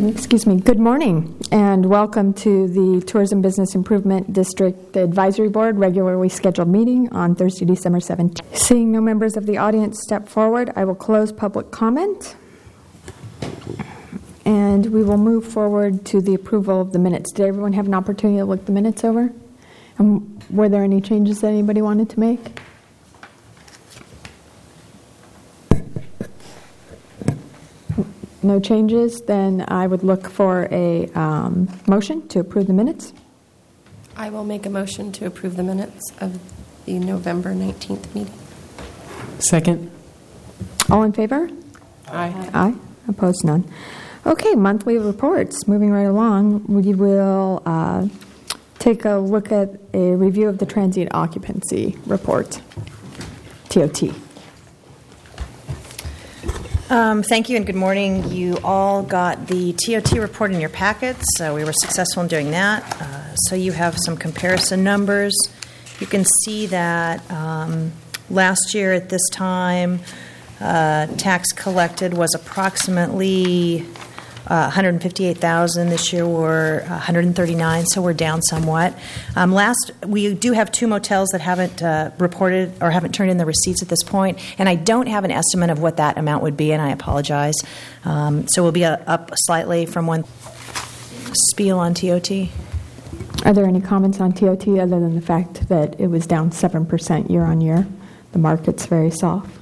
Good morning, and welcome to the Tourism Business Improvement District Advisory Board regularly scheduled meeting on Thursday, December 17th. Seeing no members of the audience step forward, I will close public comment, and we will move forward to the approval of the minutes. Did everyone have an opportunity to look the minutes over? And were there any changes that anybody wanted to make? No changes, then I would look for a motion to approve the minutes. I will make a motion to approve the minutes of the November 19th meeting. Second. All in favor? Aye. Aye. Opposed? None. Okay, monthly reports. Moving right along, we will take a look at a review of the transient occupancy report, TOT. Thank you and good morning. You all got the TOT report in your packets. We were successful in doing that. So you have some comparison numbers. You can see that last year at this time, tax collected was approximately 158,000. This year we're 139, so we're down somewhat. We do have two motels that haven't reported or haven't turned in the receipts at this point, and I don't have an estimate of what that amount would be, and I apologize. So we'll be up slightly from one spiel on TOT. Are there any comments on TOT other than the fact that it was down 7% year on year? The market's very soft.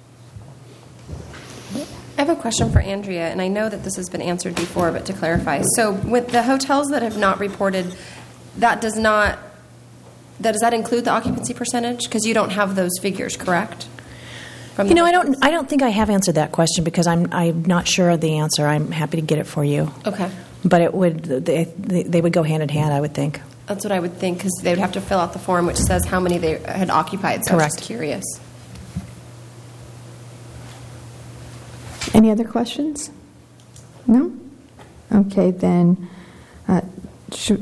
I have a question for Andrea, and I know that this has been answered before, but to clarify. So with the hotels that have not reported, does that include the occupancy percentage? Because you don't have those figures, correct? I don't think I have answered that question because I'm not sure of the answer. I'm happy to get it for you. Okay. But they would go hand in hand, I would think. That's what I would think, because they would have to fill out the form which says how many they had occupied. So correct. I was just curious. Any other questions? No? Okay, then shall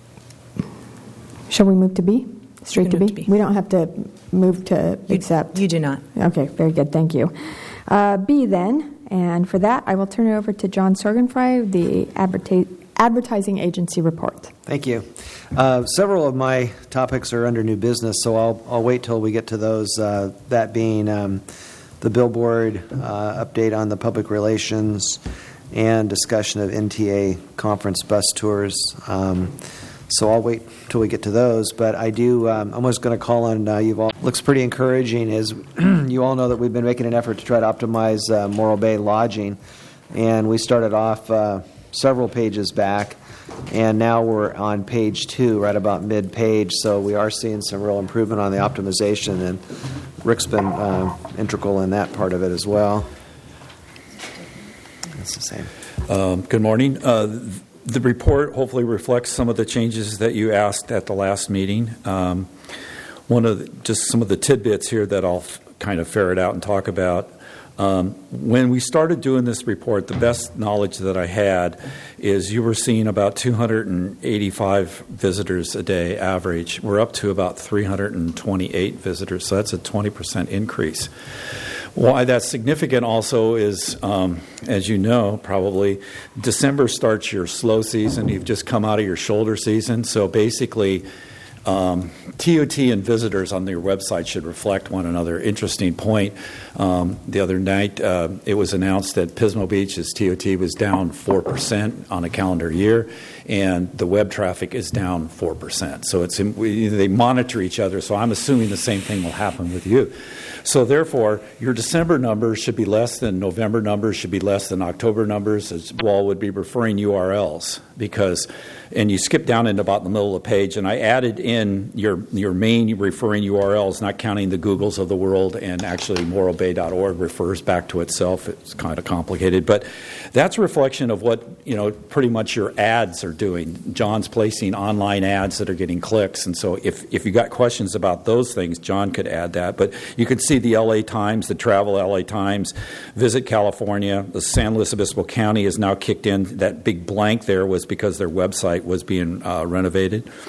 we move to B? Straight to B? We don't have to move to accept. You do not. Okay, very good. Thank you. B then, and for that, I will turn it over to John Sorgenfrey, the advertising agency report. Thank you. Several of my topics are under new business, so I'll wait till we get to those, that being the billboard update on the public relations and discussion of NTA conference bus tours. So I'll wait till we get to those. But I do, I'm just going to call on you all. Looks pretty encouraging as you all know that we've been making an effort to try to optimize Morro Bay lodging. And we started off several pages back. And now we're on page 2, right about mid-page. So we are seeing some real improvement on the optimization, and Rick's been integral in that part of it as well. It's the same. Good morning. The report hopefully reflects some of the changes that you asked at the last meeting. Just some of the tidbits here that I'll kind of ferret out and talk about. When we started doing this report, the best knowledge that I had is you were seeing about 285 visitors a day average. We're up to about 328 visitors, so that's a 20% increase. Why that's significant also is, as you know, probably, December starts your slow season. You've just come out of your shoulder season, so basically TOT and visitors on their website should reflect one another. Interesting point. The other night, it was announced that Pismo Beach's TOT was down 4% on a calendar year, and the web traffic is down 4%. So they monitor each other, so I'm assuming the same thing will happen with you. So therefore, your December numbers should be less than November numbers, should be less than October numbers, as Wall would be referring URLs, and you skip down into about the middle of the page, and I added in your main referring URLs, not counting the Googles of the world, and actually morrobay.org refers back to itself. It's kind of complicated, but that's a reflection of what pretty much your ads are doing. John's placing online ads that are getting clicks, and so if you got questions about those things, John could add that. But you could see the LA Times, the Travel LA Times, Visit California, the San Luis Obispo County is now kicked in. That big blank there was because their website was being renovated.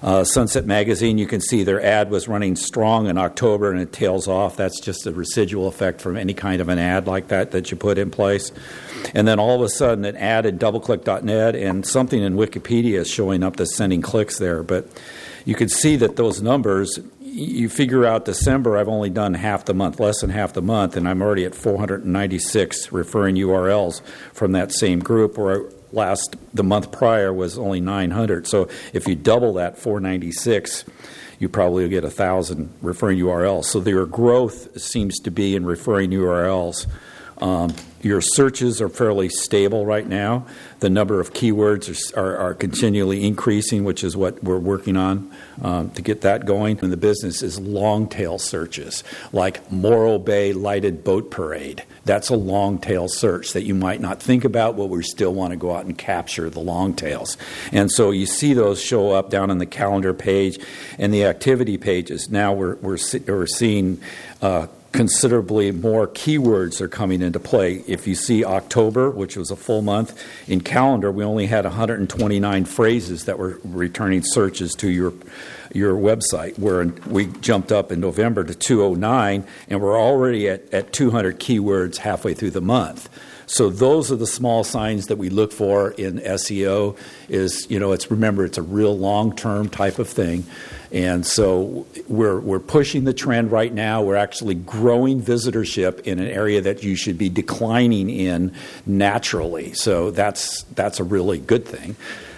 Sunset Magazine, you can see their ad was running strong in October and it tails off. That's just a residual effect from any kind of an ad like that you put in place. And then all of a sudden an ad in doubleclick.net and something in Wikipedia is showing up that's sending clicks there. But you can see that those numbers, you figure out December, I've only done half the month, less than half the month, and I'm already at 496 referring URLs from that same group, where the month prior was only 900. So if you double that 496, you probably will get 1,000 referring URLs. So their growth seems to be in referring URLs. Your searches are fairly stable right now. The number of keywords are continually increasing, which is what we're working on to get that going. And the business is long-tail searches, like Morro Bay Lighted Boat Parade. That's a long-tail search that you might not think about, but we still want to go out and capture the long tails. And so you see those show up down on the calendar page and the activity pages. Now we're seeing considerably more keywords are coming into play. If you see October, which was a full month, in calendar, we only had 129 phrases that were returning searches to your website, where we jumped up in November to 209, and we're already at 200 keywords halfway through the month. So those are the small signs that we look for in SEO. It's a real long-term type of thing. And so we're pushing the trend right now. We're actually growing visitorship in an area that you should be declining in naturally. So that's a really good thing.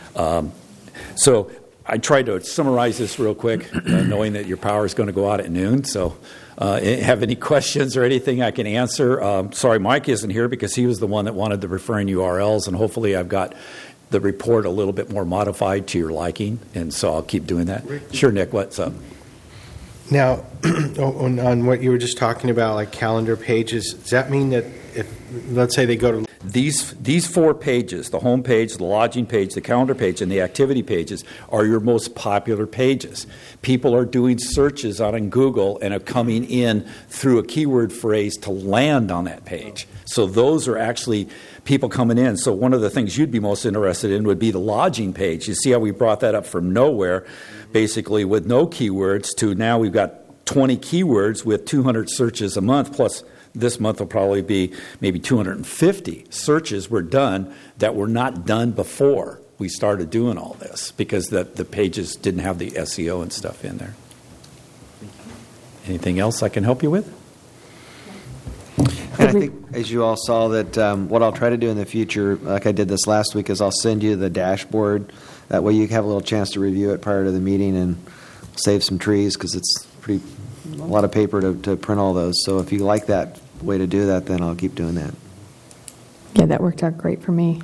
So I tried to summarize this real quick, knowing that your power is going to go out at noon. So have any questions or anything I can answer? Sorry, Mike isn't here because he was the one that wanted the referring URLs, and hopefully I've got the report a little bit more modified to your liking, and so I'll keep doing that. Sure, Nick, what's up? Now, on what you were just talking about, like calendar pages, does that mean that if, let's say they go to... These 4 pages, the home page, the lodging page, the calendar page, and the activity pages, are your most popular pages. People are doing searches out on Google and are coming in through a keyword phrase to land on that page. So those are actually people coming in. So one of the things you'd be most interested in would be the lodging page. You see how we brought that up from nowhere, basically with no keywords, to now we've got 20 keywords with 200 searches a month, plus this month will probably be maybe 250 searches were done that were not done before we started doing all this, because the pages didn't have the SEO and stuff in there. Anything else I can help you with? And I think, as you all saw, that what I'll try to do in the future, like I did this last week, is I'll send you the dashboard. That way you have a little chance to review it prior to the meeting and save some trees, because it's a lot of paper to print all those. So if you like that way to do that, then I'll keep doing that. Yeah, that worked out great for me.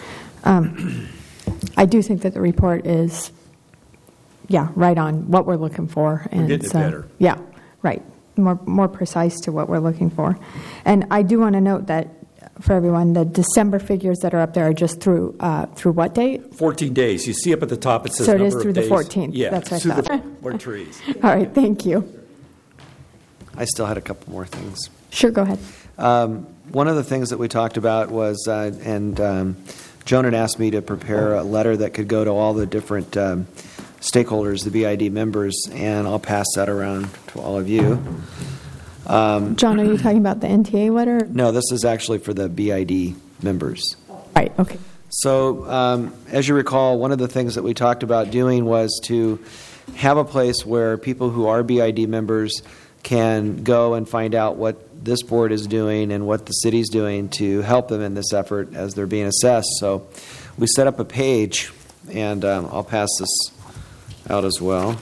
I do think that the report is, right on what we're looking for. We're getting it better. Yeah, right. More precise to what we're looking for. And I do want to note that for everyone, the December figures that are up there are just through what date? 14 days. You see up at the top it says so it number is through of the days. 14th. Yeah, that's what I thought. More trees. All right, thank you. I still had a couple more things. Sure, go ahead. One of the things that we talked about was, Joan had asked me to prepare a letter that could go to all the different stakeholders, the BID members, and I'll pass that around to all of you. John, are you talking about the NTA letter? No, this is actually for the BID members. Right, okay. So, as you recall, one of the things that we talked about doing was to have a place where people who are BID members can go and find out what this board is doing and what the city's doing to help them in this effort as they're being assessed. So we set up a page, and I'll pass this out as well.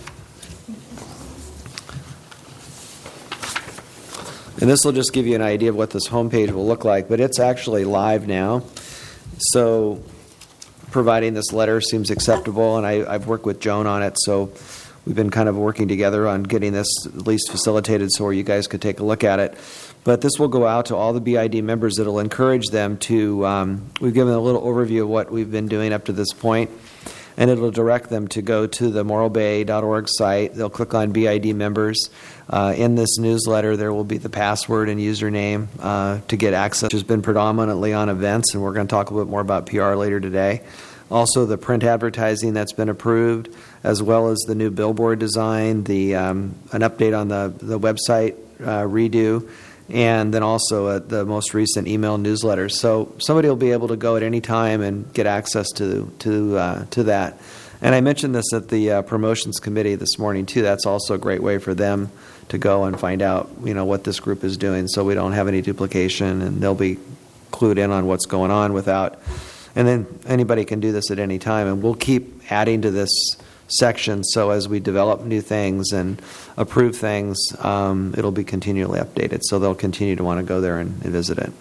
And this will just give you an idea of what this homepage will look like, but it's actually live now. So providing this letter seems acceptable, and I've worked with Joan on it, so we've been kind of working together on getting this at least facilitated so you guys could take a look at it. But this will go out to all the BID members. It'll encourage them to, we've given a little overview of what we've been doing up to this point, and it'll direct them to go to the morrowbay.org site. They'll click on BID members. In this newsletter, there will be the password and username to get access, which has been predominantly on events, and we're going to talk a little bit more about PR later today. Also, the print advertising that's been approved, as well as the new billboard design, an update on the website redo, and then also the most recent email newsletter. So somebody will be able to go at any time and get access to that. And I mentioned this at the promotions committee this morning too. That's also a great way for them to go and find out, what this group is doing, so we don't have any duplication, and they'll be clued in on what's going on without. And then anybody can do this at any time, and we'll keep adding to this section. So as we develop new things and approve things, it'll be continually updated. So they'll continue to want to go there and visit it.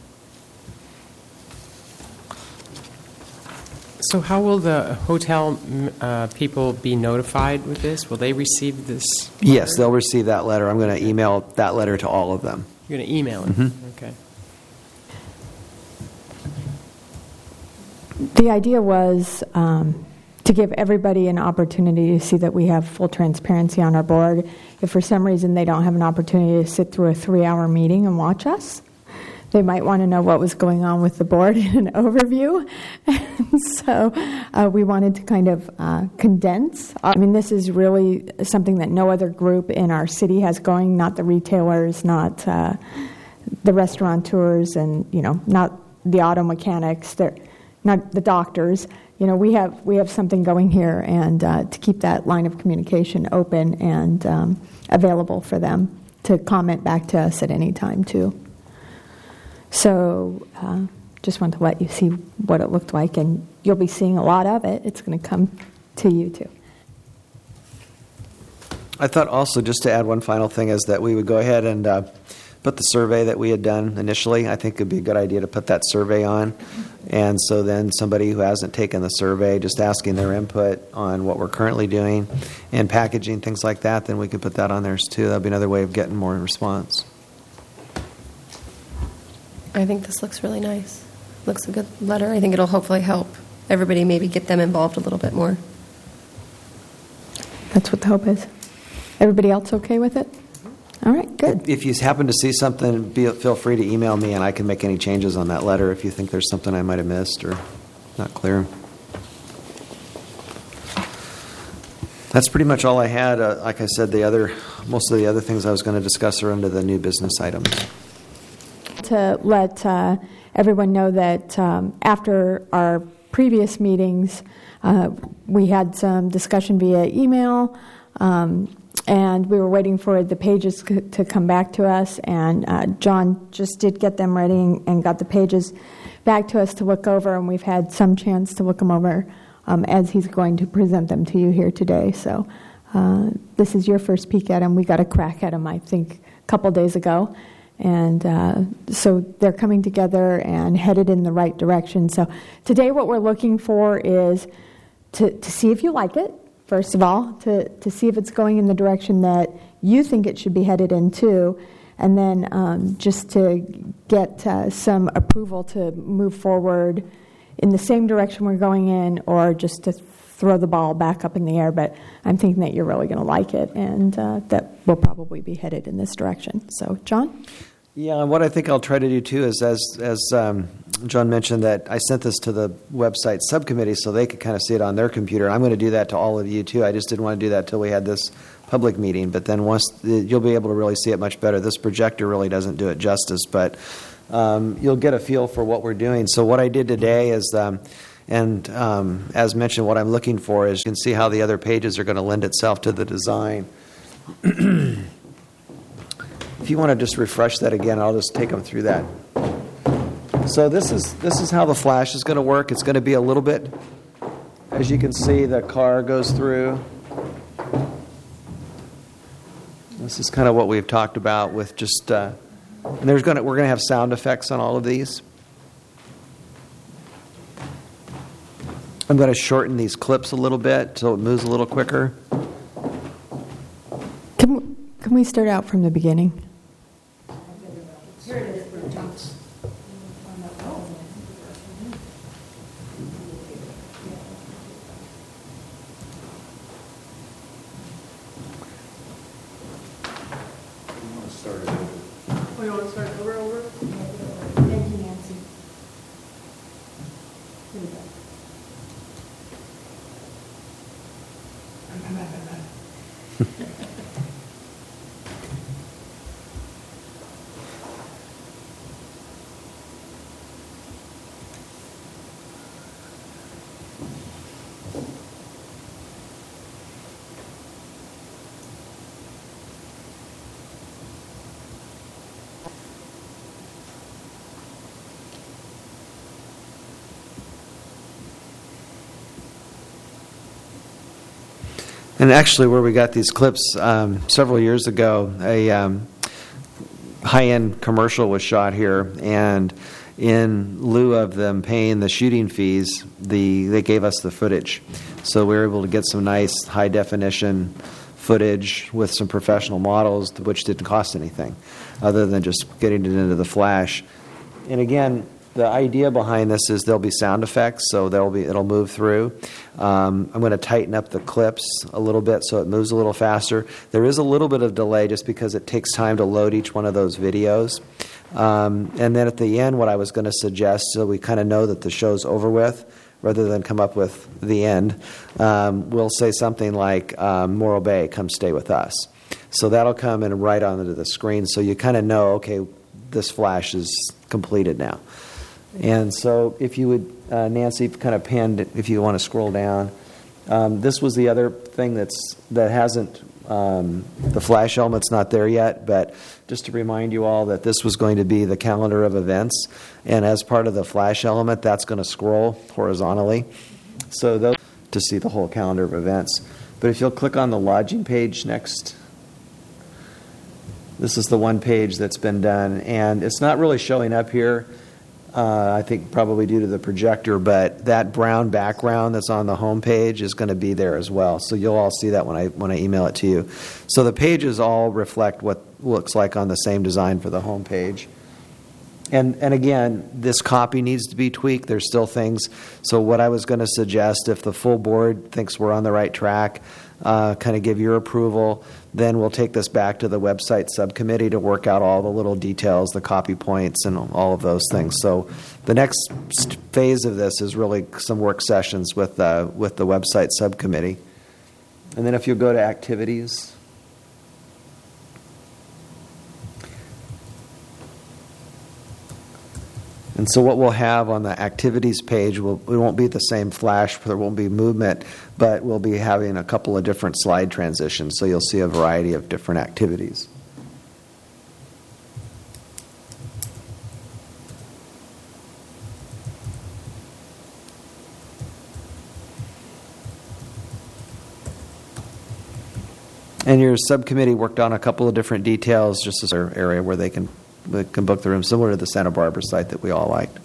So how will the hotel people be notified with this? Will they receive this? Yes, they'll receive that letter. I'm going to email that letter to all of them. You're going to email it? Mm-hmm. Okay. The idea was to give everybody an opportunity to see that we have full transparency on our board. If for some reason they don't have an opportunity to sit through a 3-hour meeting and watch us, they might want to know what was going on with the board in an overview. And so we wanted to kind of condense. I mean, this is really something that no other group in our city has going, not the retailers, not the restaurateurs, and, not the auto mechanics, not the doctors. We have something going here, and to keep that line of communication open and available for them to comment back to us at any time, too. So just wanted to let you see what it looked like, and you'll be seeing a lot of it. It's going to come to you, too. I thought also, just to add one final thing, is that we would go ahead and put the survey that we had done initially. I think it would be a good idea to put that survey on. And so then somebody who hasn't taken the survey, just asking their input on what we're currently doing and packaging, things like that, then we could put that on theirs too. That would be another way of getting more response. I think this looks really nice. Looks a good letter. I think it'll hopefully help everybody, maybe get them involved a little bit more. That's what the hope is. Everybody else okay with it? All right, good. If you happen to see something, feel free to email me, and I can make any changes on that letter if you think there's something I might have missed or not clear. That's pretty much all I had. Like I said, most of the other things I was going to discuss are under the new business items. To let everyone know that after our previous meetings, we had some discussion via email, and we were waiting for the pages to come back to us, and John just did get them ready and got the pages back to us to look over, and we've had some chance to look them over as he's going to present them to you here today. So this is your first peek at them. We got a crack at them, I think, a couple days ago. And so they're coming together and headed in the right direction. So today what we're looking for is to see if you like it, first of all, to see if it's going in the direction that you think it should be headed into, and then just to get some approval to move forward in the same direction we're going in, or just to throw the ball back up in the air. But I'm thinking that you're really going to like it, and that we'll probably be headed in this direction. So, John? Yeah, and what I think I'll try to do too is, as John mentioned, that I sent this to the website subcommittee so they could kind of see it on their computer. I'm going to do that to all of you too. I just didn't want to do that till we had this public meeting. But then once you'll be able to really see it much better. This projector really doesn't do it justice, but you'll get a feel for what we're doing. So what I did today is, as mentioned, what I'm looking for is you can see how the other pages are going to lend itself to the design. If you want to just refresh that again, I'll just take them through that. So this is how the flash is going to work. It's going to be a little bit, as you can see, the car goes through. This is kind of what we've talked about with just, and we're going to have sound effects on all of these. I'm going to shorten these clips a little bit so it moves a little quicker. Can we start out from the beginning? Here it is. You want to start over? Thank you, Nancy. Here we go. And actually, where we got these clips, several years ago, a high-end commercial was shot here, and in lieu of them paying the shooting fees, they gave us the footage. So we were able to get some nice high-definition footage with some professional models, which didn't cost anything, other than just getting it into the flash. And again, the idea behind this is there'll be sound effects, so it'll move through. I'm going to tighten up the clips a little bit so it moves a little faster. There is a little bit of delay just because it takes time to load each one of those videos. And then at the end, what I was going to suggest, so we kind of know that the show's over with, rather than come up with the end, we'll say something like, Morro Bay, come stay with us. So that'll come in right onto the screen, so you kind of know, okay, this flash is completed now. And so if you would, Nancy, kind of panned it, if you want to scroll down. This was the other thing that hasn't, the flash element's not there yet, but just to remind you all that this was going to be the calendar of events. And as part of the flash element, that's going to scroll horizontally. So those to see the whole calendar of events. But if you'll click on the lodging page next, this is the one page that's been done. And it's not really showing up here. I think probably due to the projector, but that brown background that's on the home page is going to be there as well. So you'll all see that when I email it to you. So the pages all reflect what looks like on the same design for the home page. And again, this copy needs to be tweaked. There's still things. So what I was going to suggest, if the full board thinks we're on the right track, kind of give your approval, then we'll take this back to the website subcommittee to work out all the little details, the copy points, and all of those things. So the next phase of this is really some work sessions with the website subcommittee. And then if you go to activities. And so what we'll have on the activities page, it won't be the same flash, there won't be movement, but we'll be having a couple of different slide transitions, so you'll see a variety of different activities. And your subcommittee worked on a couple of different details, just as an area where they can book the room, similar to the Santa Barbara site that we all liked.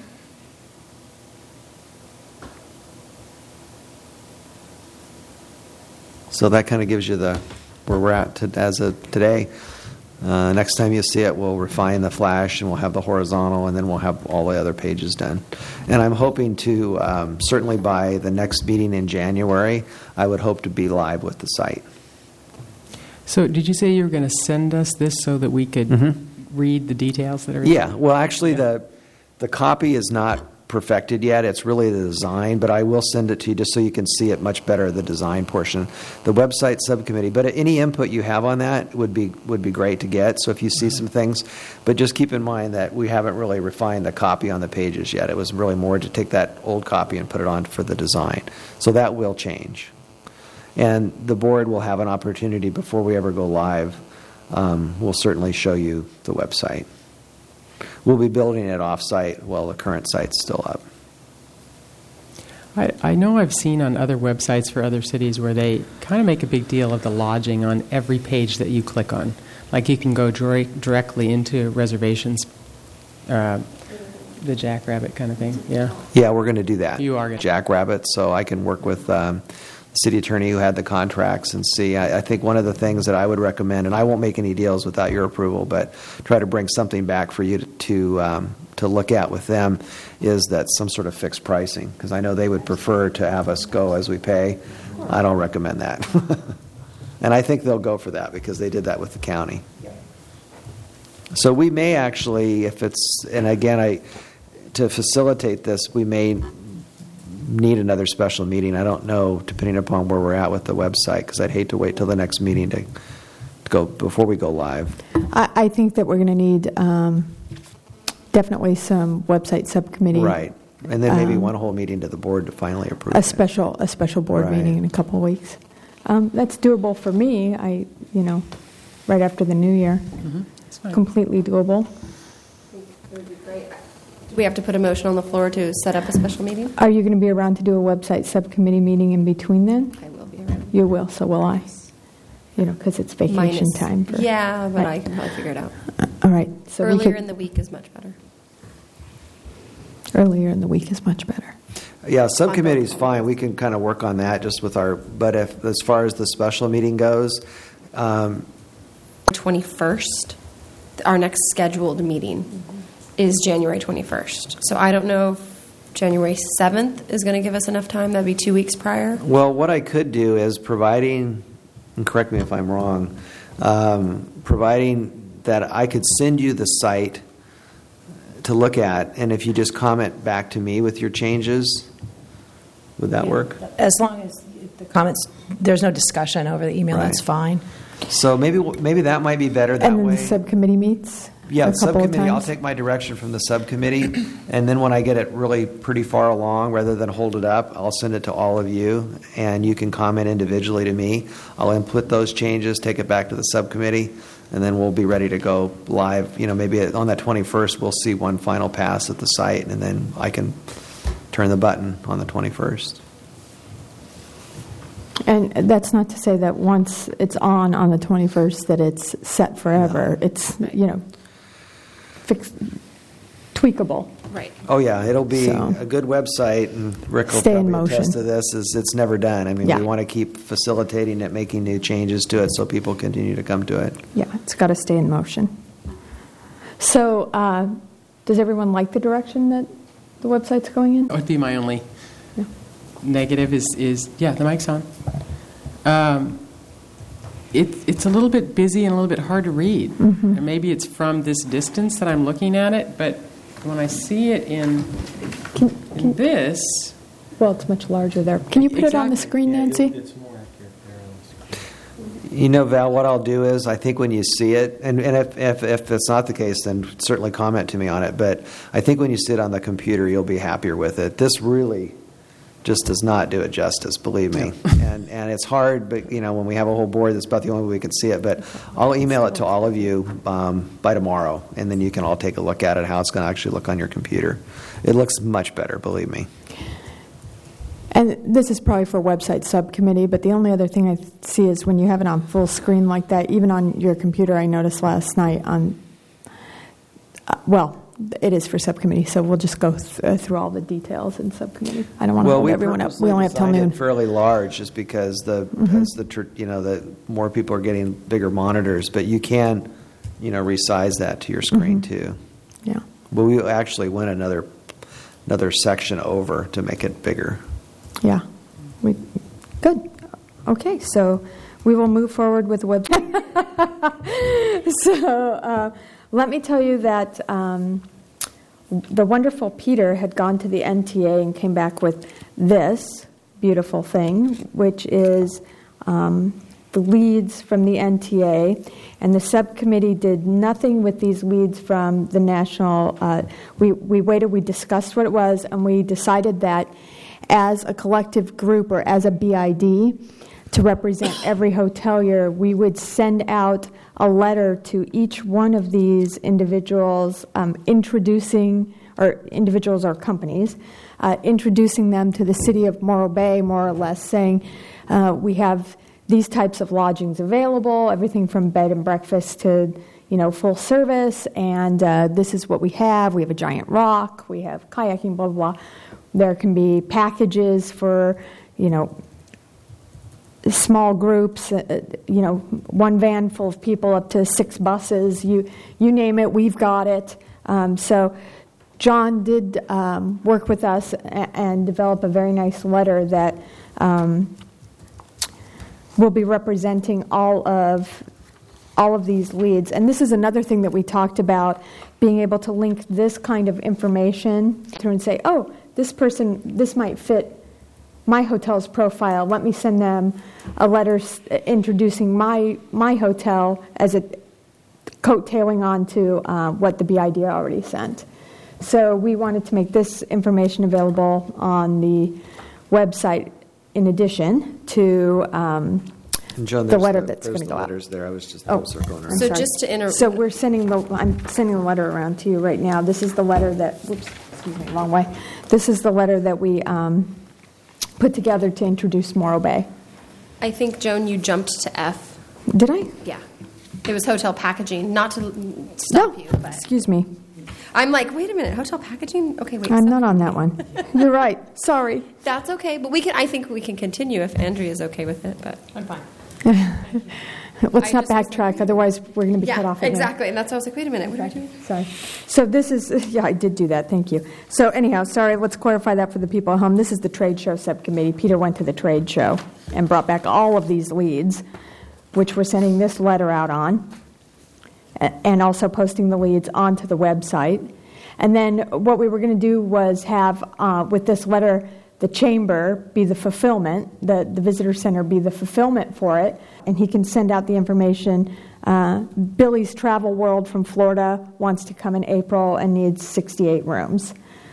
So that kind of gives you where we're at as of today. Next time you see it, we'll refine the flash and we'll have the horizontal, and then we'll have all the other pages done. And I'm hoping to, certainly by the next meeting in January, I would hope to be live with the site. So did you say you were going to send us this so that we could read the details that are in Yeah, well, actually, the copy is not perfected yet. It's really the design, but I will send it to you just so you can see it much better, the design portion. The website subcommittee, but any input you have on that would be great to get. So if you see some things, but just keep in mind that we haven't really refined the copy on the pages yet. It was really more to take that old copy and put it on for the design. So that will change. And the board will have an opportunity before we ever go live. We'll certainly show you the website. We'll be building it off-site while the current site's still up. I know I've seen on other websites for other cities where they kind of make a big deal of the lodging on every page that you click on. Like you can go directly into reservations, the Jackrabbit kind of thing. Yeah. Yeah, we're going to do that. You are going to. Jackrabbit, so I can work with the city attorney who had the contracts and see. I think one of the things that I would recommend, and I won't make any deals without your approval, but try to bring something back for you to look at with them, is that some sort of fixed pricing, because I know they would prefer to have us go as we pay. I don't recommend that. And I think they'll go for that because they did that with the county. So we may actually, if it's, and again, to facilitate this, we may need another special meeting. I don't know, depending upon where we're at with the website, because I'd hate to wait till the next meeting to go before we go live. I think that we're going to need definitely some website subcommittee. Right. And then maybe one whole meeting to the board to finally approve A it. special board Right. meeting in a couple of weeks. That's doable for me. Right after the new year. That's fine. Completely doable. It would be great. Do we have to put a motion on the floor to set up a special meeting? Are you going to be around to do a website subcommittee meeting in between then? I will be around. You will, so will I. Because it's vacation Minus- time. Yeah, but I Right. can probably figure it out. All right. So we Earlier could- in the week is much better. Earlier in the week is much better. Yeah, subcommittee's fine. We can kind of work on that just with but as far as the special meeting goes, 21st, our next scheduled meeting is January 21st. So I don't know if January 7th is going to give us enough time. That'd be 2 weeks prior. well, what I could do is providing, and correct me if I'm wrong, providing that I could send you the site to look at, and if you just comment back to me with your changes, would that work? As long as the comments, there's no discussion over the email, Right. that's fine. So maybe that might be better that And then way. the subcommittee meets Yeah, a the couple of subcommittee, I'll times? take my direction from the subcommittee, and then when I get it really pretty far along, rather than hold it up, I'll send it to all of you, and you can comment individually to me. I'll input those changes, take it back to the subcommittee, and then we'll be ready to go live. Maybe on that 21st, we'll see one final pass at the site, and then I can turn the button on the 21st. And that's not to say that once it's on the 21st that it's set forever. No. It's, tweakable. Right. Oh, yeah, it'll be So- a good website, and Rick will Stay in probably attest motion. to this, is it's never done. I mean, Yeah. we want to keep facilitating it, making new changes to it so people continue to come to it. Yeah, it's got to stay in motion. So does everyone like the direction that the website's going in? That would be my only Yeah. negative is the mic's on. It's a little bit busy and a little bit hard to read. Mm-hmm. And maybe it's from this distance that I'm looking at it, but when I see it in this, Well, it's much larger there. Can you put it on the Exactly. screen, Nancy? It's more accurate there on the screen. Val, what I'll do is, I think when you see it, and if it's not the case, then certainly comment to me on it, but I think when you see it on the computer, you'll be happier with it. This really just does not do it justice, believe me. And it's hard, but, when we have a whole board, that's about the only way we can see it. But I'll email it to all of you by tomorrow, and then you can all take a look at it, how it's going to actually look on your computer. It looks much better, believe me. And this is probably for website subcommittee, but the only other thing I see is when you have it on full screen like that, even on your computer, I noticed last night it is for subcommittee, so we'll just go through all the details in subcommittee. I don't want to hold everyone up. We only have till noon. It fairly large, just because the more people are getting bigger monitors, but you can, resize that to your screen too. Yeah. But we actually went another section over to make it bigger. Yeah. Good. Okay, so we will move forward with the website. So let me tell you that the wonderful Peter had gone to the NTA and came back with this beautiful thing, which is the leads from the NTA. And the subcommittee did nothing with these leads from the national. We waited, we discussed what it was, and we decided that as a collective group or as a BID, to represent every hotelier, we would send out a letter to each one of these individuals, introducing companies, introducing them to the city of Morro Bay, more or less, saying we have these types of lodgings available, everything from bed and breakfast to full service, and this is what we have. We have a giant rock, we have kayaking, blah, blah, blah. There can be packages for, small groups, one van full of people up to 6 buses. You name it, we've got it. So John did work with us and develop a very nice letter that will be representing all of these leads. And this is another thing that we talked about, being able to link this kind of information through and say, oh, this might fit my hotel's profile. Let me send them a letter introducing my hotel as a coattailing on to what the BID already sent. So we wanted to make this information available on the website in addition to And Joan, the letter that's going to go out. Letters there. I was just circling around. I'm So sorry. just to So I'm sending the letter around to you right now. This is the letter that, excuse me, wrong way. This is the letter that we put together to introduce Morro Bay. I think, Joan, you jumped to F. Did I? Yeah. It was hotel packaging, not to stop you, but Excuse me. I'm like, wait a minute, hotel packaging? Okay, wait. I'm stop. not on that one. You're right. Sorry. That's okay, but I think we can continue if Andrea's okay with it, but I'm fine. Let's I not just wasn't- backtrack, otherwise we're going to be cut Yeah, off again. exactly, and that's why I was like, wait a minute, what are we doing? Sorry. So this is, yeah, I did do that. Thank you. So anyhow, sorry, let's clarify that for the people at home. This is the trade show subcommittee. Peter went to the trade show and brought back all of these leads, which we're sending this letter out on, and also posting the leads onto the website. And then what we were going to do was have, with this letter, the chamber be the fulfillment, the visitor center be the fulfillment for it, and he can send out the information. Billy's Travel World from Florida wants to come in April and needs 68 rooms,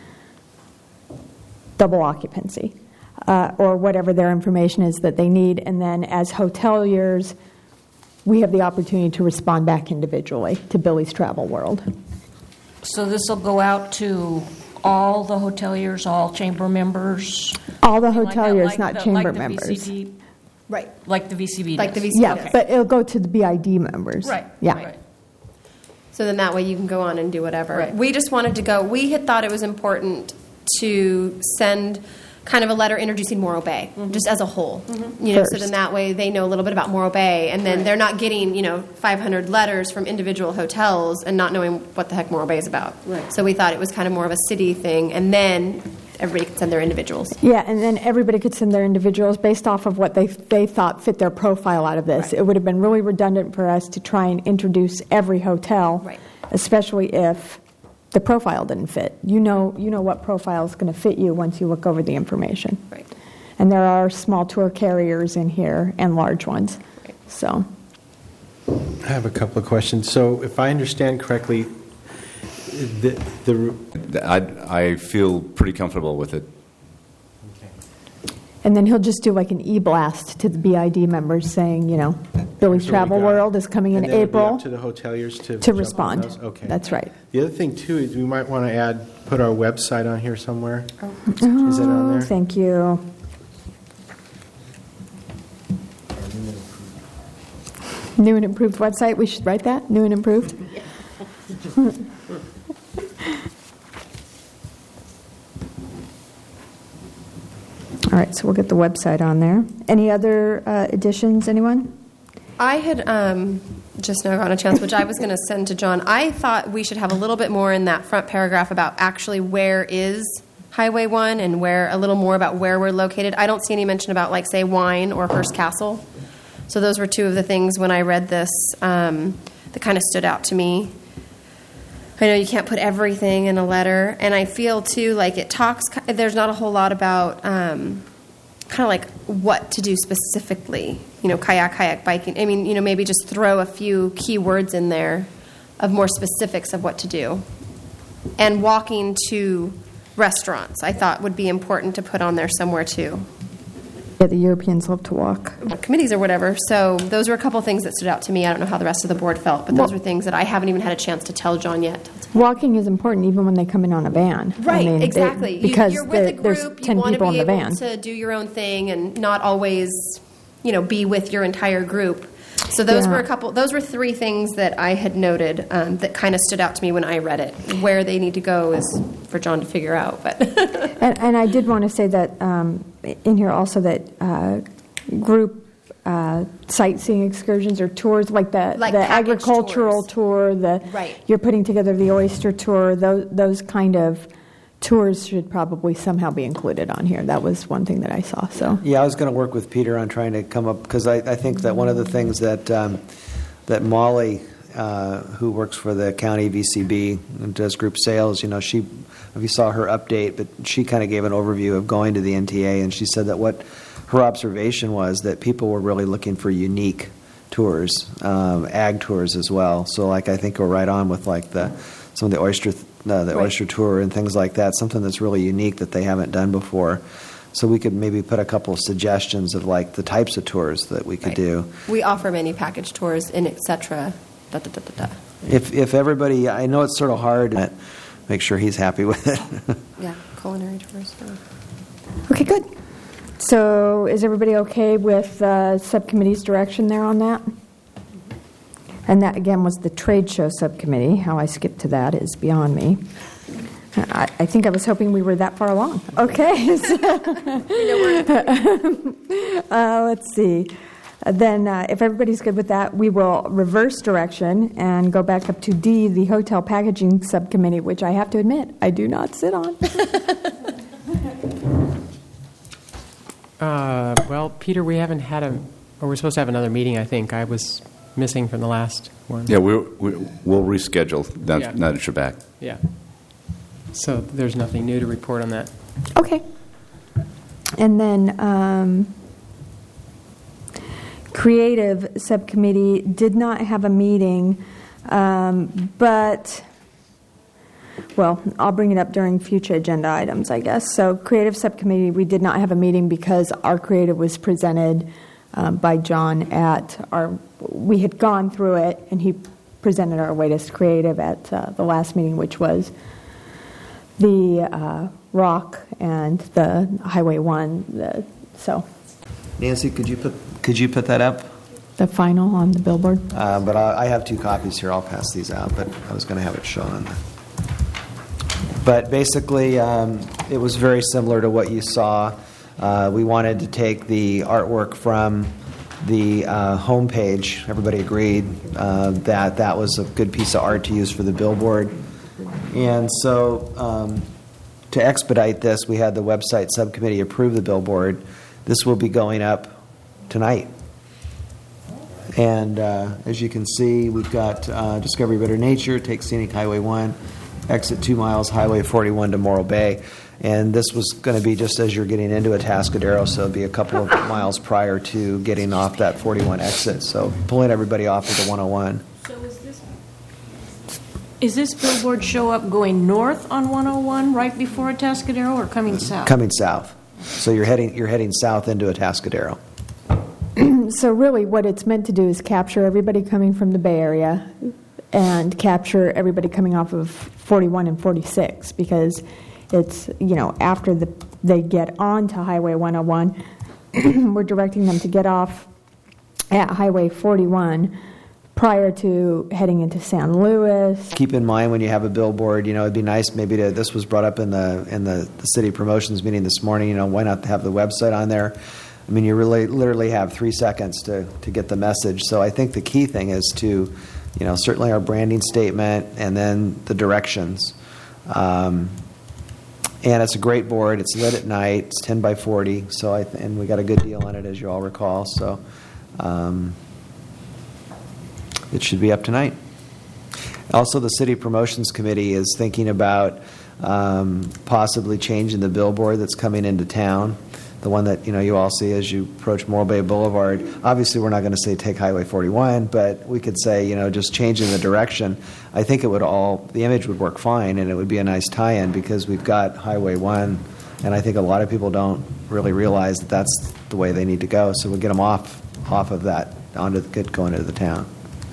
double occupancy, or whatever their information is that they need. And then as hoteliers, we have the opportunity to respond back individually to Billy's Travel World. So this will go out to all the hoteliers, all chamber members? All the Like that, hoteliers, like not the- chamber like the members. VCD, Right. like the VCB Like the does. VCB Yeah, does. but it'll go to the BID members. Right, Yeah. right. So then that way you can go on and do whatever. Right. We just wanted to go, we had thought it was important to send kind of a letter introducing Morro Bay, just as a whole. You know, so First. then that way they know a little bit about Morro Bay, and then they're not getting, 500 letters from individual hotels and not knowing what the heck Morro Bay is about. Right. So we thought it was kind of more of a city thing, and then everybody could send their individuals. Yeah, and then everybody could send their individuals based off of what they thought fit their profile out of this. Right. It would have been really redundant for us to try and introduce every hotel, Right. especially if the profile didn't fit. You know what profile is going to fit you once you look over the information. Right. And there are small tour carriers in here and large ones. Right. So, I have a couple of questions. So if I understand correctly, I feel pretty comfortable with it. and then he'll just do like an e-blast to the BID members saying, Billy's So we Travel got- World is coming in and then it'll be April. up to the hoteliers to jump on respond. those? Okay. That's right. The other thing too is we might want to put our website on here somewhere. Is it on there? Thank you. New and improved website. We should write that. New and improved. All right, so we'll get the website on there. Any other additions, anyone? I had just now gotten a chance, which I was going to send to John. I thought we should have a little bit more in that front paragraph about actually where is Highway 1 and where a little more about where we're located. I don't see any mention about, like, say, Wine or Hearst Castle. So those were two of the things when I read this that kind of stood out to me. I know you can't put everything in a letter, and I feel, too, like it talks, there's not a whole lot about kind of like what to do specifically, kayak biking. I mean, maybe just throw a few key words in there of more specifics of what to do. And walking to restaurants, I thought would be important to put on there somewhere, too. Yeah, the Europeans love to walk. Committees or whatever. So those were a couple things that stood out to me. I don't know how the rest of the board felt, but those were things that I haven't even had a chance to tell John yet. Walking is important even when they come in on a van. Right, I mean, exactly. Because you're with a there's group, you 10 want to people be in the able van. to do your own thing and not always, be with your entire group. So those Yeah. those were three things that I had noted that kind of stood out to me when I read it. Where they need to go is for John to figure out. But And I did want to say that in here also that group sightseeing excursions or tours, like the Like package agricultural tour, Right. you're putting together the oyster tour, those kind of tours should probably somehow be included on here. That was one thing that I saw. So Yeah, I was going to work with Peter on trying to come up, because I think that one of the things that that Molly, who works for the county VCB and does group sales, she if you saw her update, but she kind of gave an overview of going to the NTA, and she said that what her observation was that people were really looking for unique tours, ag tours as well. So, like, I think we're right on with like some of the oyster tour and things like that. Something that's really unique that they haven't done before. So we could maybe put a couple of suggestions of like the types of tours that we could do. We offer many package tours and etc. If everybody, I know it's sort of hard to make sure he's happy with it. Yeah, culinary tours. Yeah. Okay, good. So is everybody okay with subcommittee's direction there on that? And that, again, was the trade show subcommittee. How I skipped to that is beyond me. I think I was hoping we were that far along. Okay. Let's see. Then if everybody's good with that, we will reverse direction and go back up to D, the hotel packaging subcommittee, which I have to admit I do not sit on. Well, Peter, we haven't had we're supposed to have another meeting, I think. I was missing from the last one. Yeah, we'll reschedule now that you're back. Yeah. So there's nothing new to report on that. Okay. And then creative subcommittee did not have a meeting, but, well, I'll bring it up during future agenda items, I guess. So creative subcommittee, we did not have a meeting because our creative was presented by John we had gone through it, and he presented our latest creative at the last meeting, which was the rock and the Highway 1. Nancy, could you put that up? The final on the billboard? But I have 2 copies here. I'll pass these out, but I was going to have it shown on there. But basically, it was very similar to what you saw. We wanted to take the artwork from the homepage. Everybody agreed that was a good piece of art to use for the billboard. And so to expedite this, we had the website subcommittee approve the billboard. This will be going up tonight. And as you can see, we've got Discovery Better Nature, take scenic Highway 1, exit 2 miles, Highway 41 to Morro Bay. And this was going to be just as you're getting into Atascadero, so it'll be a couple of miles prior to getting off that 41 exit. So pulling everybody off of the 101. So is this billboard show up going north on 101 right before Atascadero, or coming south? Coming south. So you're heading south into Atascadero. So really what it's meant to do is capture everybody coming from the Bay Area and capture everybody coming off of 41 and 46, because it's, after they get onto Highway 101, we're directing them to get off at Highway 41 prior to heading into San Luis. Keep in mind when you have a billboard, it'd be nice maybe this was brought up in the city promotions meeting this morning, why not have the website on there? I mean, you really literally have 3 seconds to get the message. So I think the key thing is to, certainly our branding statement and then the directions. And it's a great board. It's lit at night. It's 10 by 40. So and we got a good deal on it, as you all recall. So it should be up tonight. Also, the City Promotions Committee is thinking about possibly changing the billboard that's coming into town. The one that you all see as you approach Morro Bay Boulevard. Obviously, we're not going to say take Highway 41, but we could say just changing the direction. I think the image would work fine, and it would be a nice tie-in because we've got Highway 1, and I think a lot of people don't really realize that that's the way they need to go. So we'll get them off of that going into the town.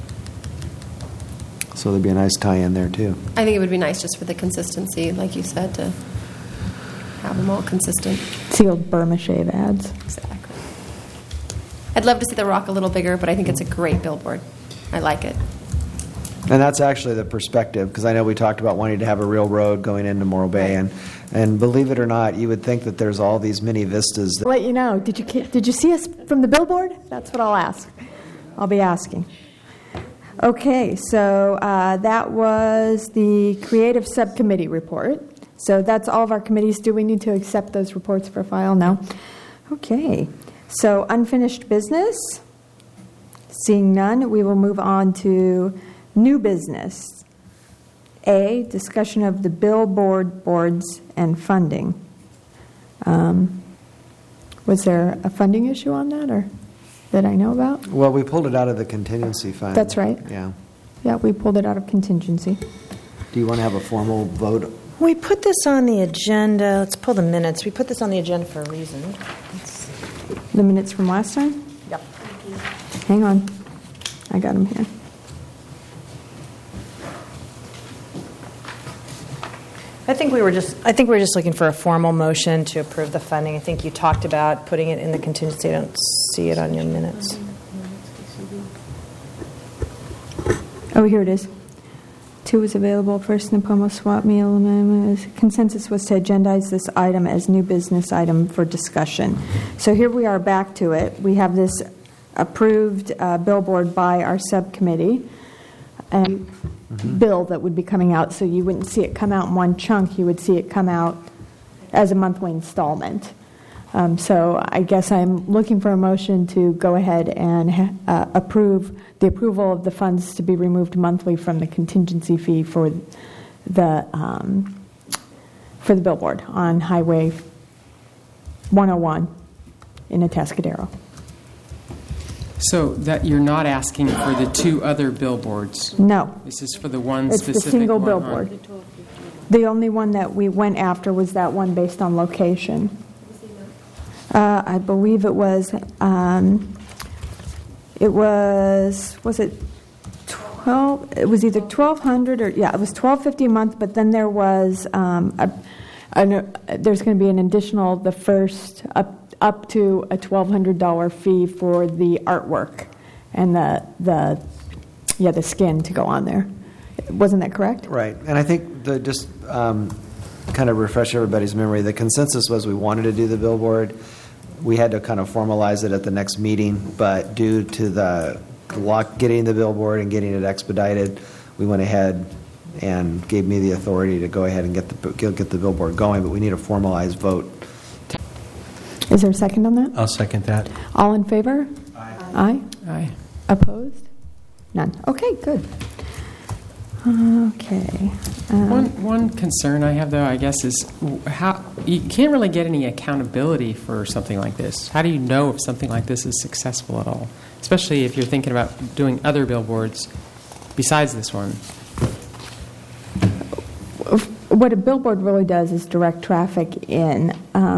So there'd be a nice tie-in there too. I think it would be nice just for the consistency, like you said, to have them all consistent. Sealed Burma Shave ads. Exactly. I'd love to see the rock a little bigger, but I think it's a great billboard. I like it. And that's actually the perspective, because I know we talked about wanting to have a real road going into Morro Bay, and believe it or not, you would think that there's all these mini vistas. I'll let you know. Did you see us from the billboard? That's what I'll ask. I'll be asking. Okay, so that was the Creative Subcommittee report. So that's all of our committees. Do we need to accept those reports for file? No? Okay. So unfinished business. Seeing none, we will move on to new business. A, discussion of the billboard boards and funding. Was there a funding issue on that, or that I know about? Well, we pulled it out of the contingency fund. That's right. Yeah. Yeah, we pulled it out of contingency. Do you want to have a formal vote? We put this on the agenda. Let's pull the minutes. We put this on the agenda for a reason. The minutes from last time? Yep. Hang on. I got them here. I think we were just looking for a formal motion to approve the funding. I think you talked about putting it in the contingency. I don't see it on your minutes. Oh, here it is. 2 was available. First, Napomo swap meal. Consensus was to agendize this item as new business item for discussion. So here we are back to it. We have this approved billboard by our subcommittee and bill that would be coming out. So you wouldn't see it come out in one chunk. You would see it come out as a monthly installment. So I guess I'm looking for a motion to go ahead and approve the approval of the funds to be removed monthly from the contingency fee for the billboard on Highway 101 in Atascadero. So that you're not asking for the 2 other billboards? No. This is for the one It's specific the single one, billboard. The only one that we went after was that one based on location. I believe it was it 12? It was either 1,200 or, yeah, it was $1,250 a month, but then there was, there's going to be an additional, the first, up to a $1,200 fee for the artwork and the skin to go on there. Wasn't that correct? Right. And I think just kind of refresh everybody's memory, the consensus was we wanted to do the billboard. We had to kind of formalize it at the next meeting, but due to the getting the billboard and getting it expedited, we went ahead and gave me the authority to go ahead and get the billboard going, but we need a formalized vote. Is there a second on that? I'll second that. All in favor? Aye. Aye. Opposed? None. Okay, good. Okay. One concern I have, though, I guess, is how you can't really get any accountability for something like this. How do you know if something like this is successful at all? Especially if you're thinking about doing other billboards besides this one. What a billboard really does is direct traffic in.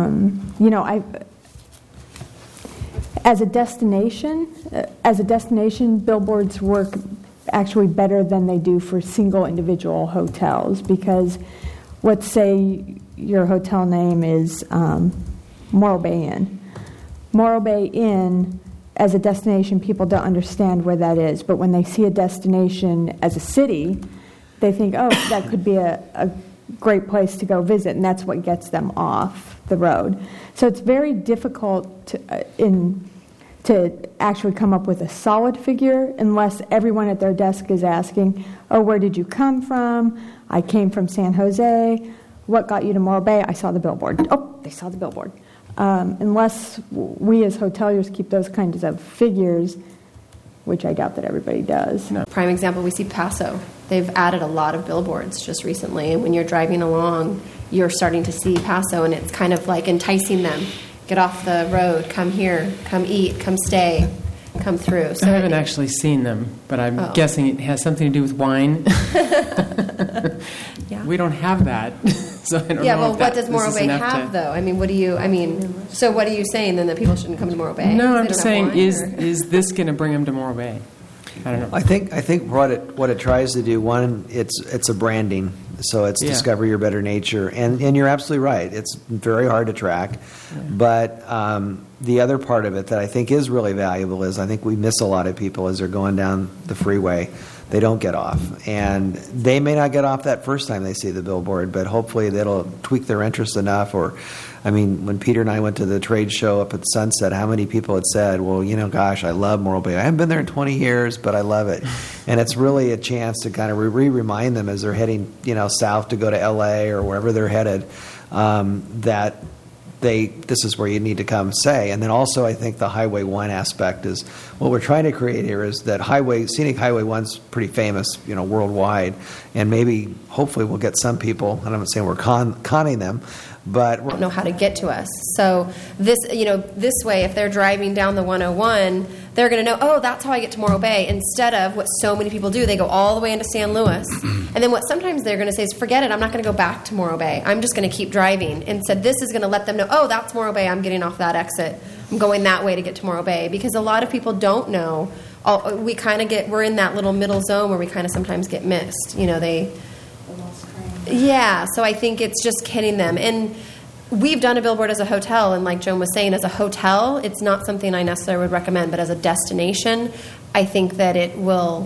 As a destination, billboards work actually better than they do for single individual hotels, because let's say your hotel name is Morro Bay Inn. Morro Bay Inn, as a destination, people don't understand where that is, but when they see a destination as a city, they think, oh, that could be a great place to go visit, and that's what gets them off the road. So it's very difficult to actually come up with a solid figure unless everyone at their desk is asking, oh, where did you come from? I came from San Jose. What got you to Morro Bay? I saw the billboard. Oh, they saw the billboard. Unless we as hoteliers keep those kinds of figures, which I doubt that everybody does. No. Prime example, we see Paso. They've added a lot of billboards just recently, and when you're driving along, you're starting to see Paso, and it's kind of like enticing them. Get off the road, come here, come eat, come stay, come through. So I haven't actually seen them, but I'm guessing it has something to do with wine. Yeah. We don't have that, so I don't know. Yeah, well, if what does Morro Bay have, though? I mean, so what are you saying, then, that people shouldn't come to Morro Bay? No, I'm They don't saying, have wine, is this going to bring them to Morro Bay? I don't know. I think what it tries to do, one, it's a branding, so it's discover your better nature, and you're absolutely right. It's very hard to track, but the other part of it that I think is really valuable is I think we miss a lot of people as they're going down the freeway. They don't get off, and they may not get off that first time they see the billboard, but hopefully that'll tweak their interest enough. Or, I mean, when Peter and I went to the trade show up at Sunset, how many people had said, well, gosh, I love Morro Bay. I haven't been there in 20 years, but I love it. And it's really a chance to kind of remind them as they're heading, south to go to L.A. or wherever they're headed, that this is where you need to come say. And then also, I think the Highway 1 aspect is what we're trying to create here is that Scenic Highway 1's pretty famous, worldwide, and maybe, hopefully, we'll get some people, and I'm not saying we're conning them, but don't know how to get to us. So this way, if they're driving down the 101, they're going to know, oh, that's how I get to Morro Bay, instead of what so many people do. They go all the way into San Luis. And then what sometimes they're going to say is, forget it, I'm not going to go back to Morro Bay. I'm just going to keep driving. Instead, this is going to let them know, oh, that's Morro Bay. I'm getting off that exit. I'm going that way to get to Morro Bay. Because a lot of people don't know. We're in that little middle zone where we kind of sometimes get missed. Yeah, so I think it's just hitting them. And we've done a billboard as a hotel, and like Joan was saying, as a hotel, it's not something I necessarily would recommend, but as a destination, I think that it'll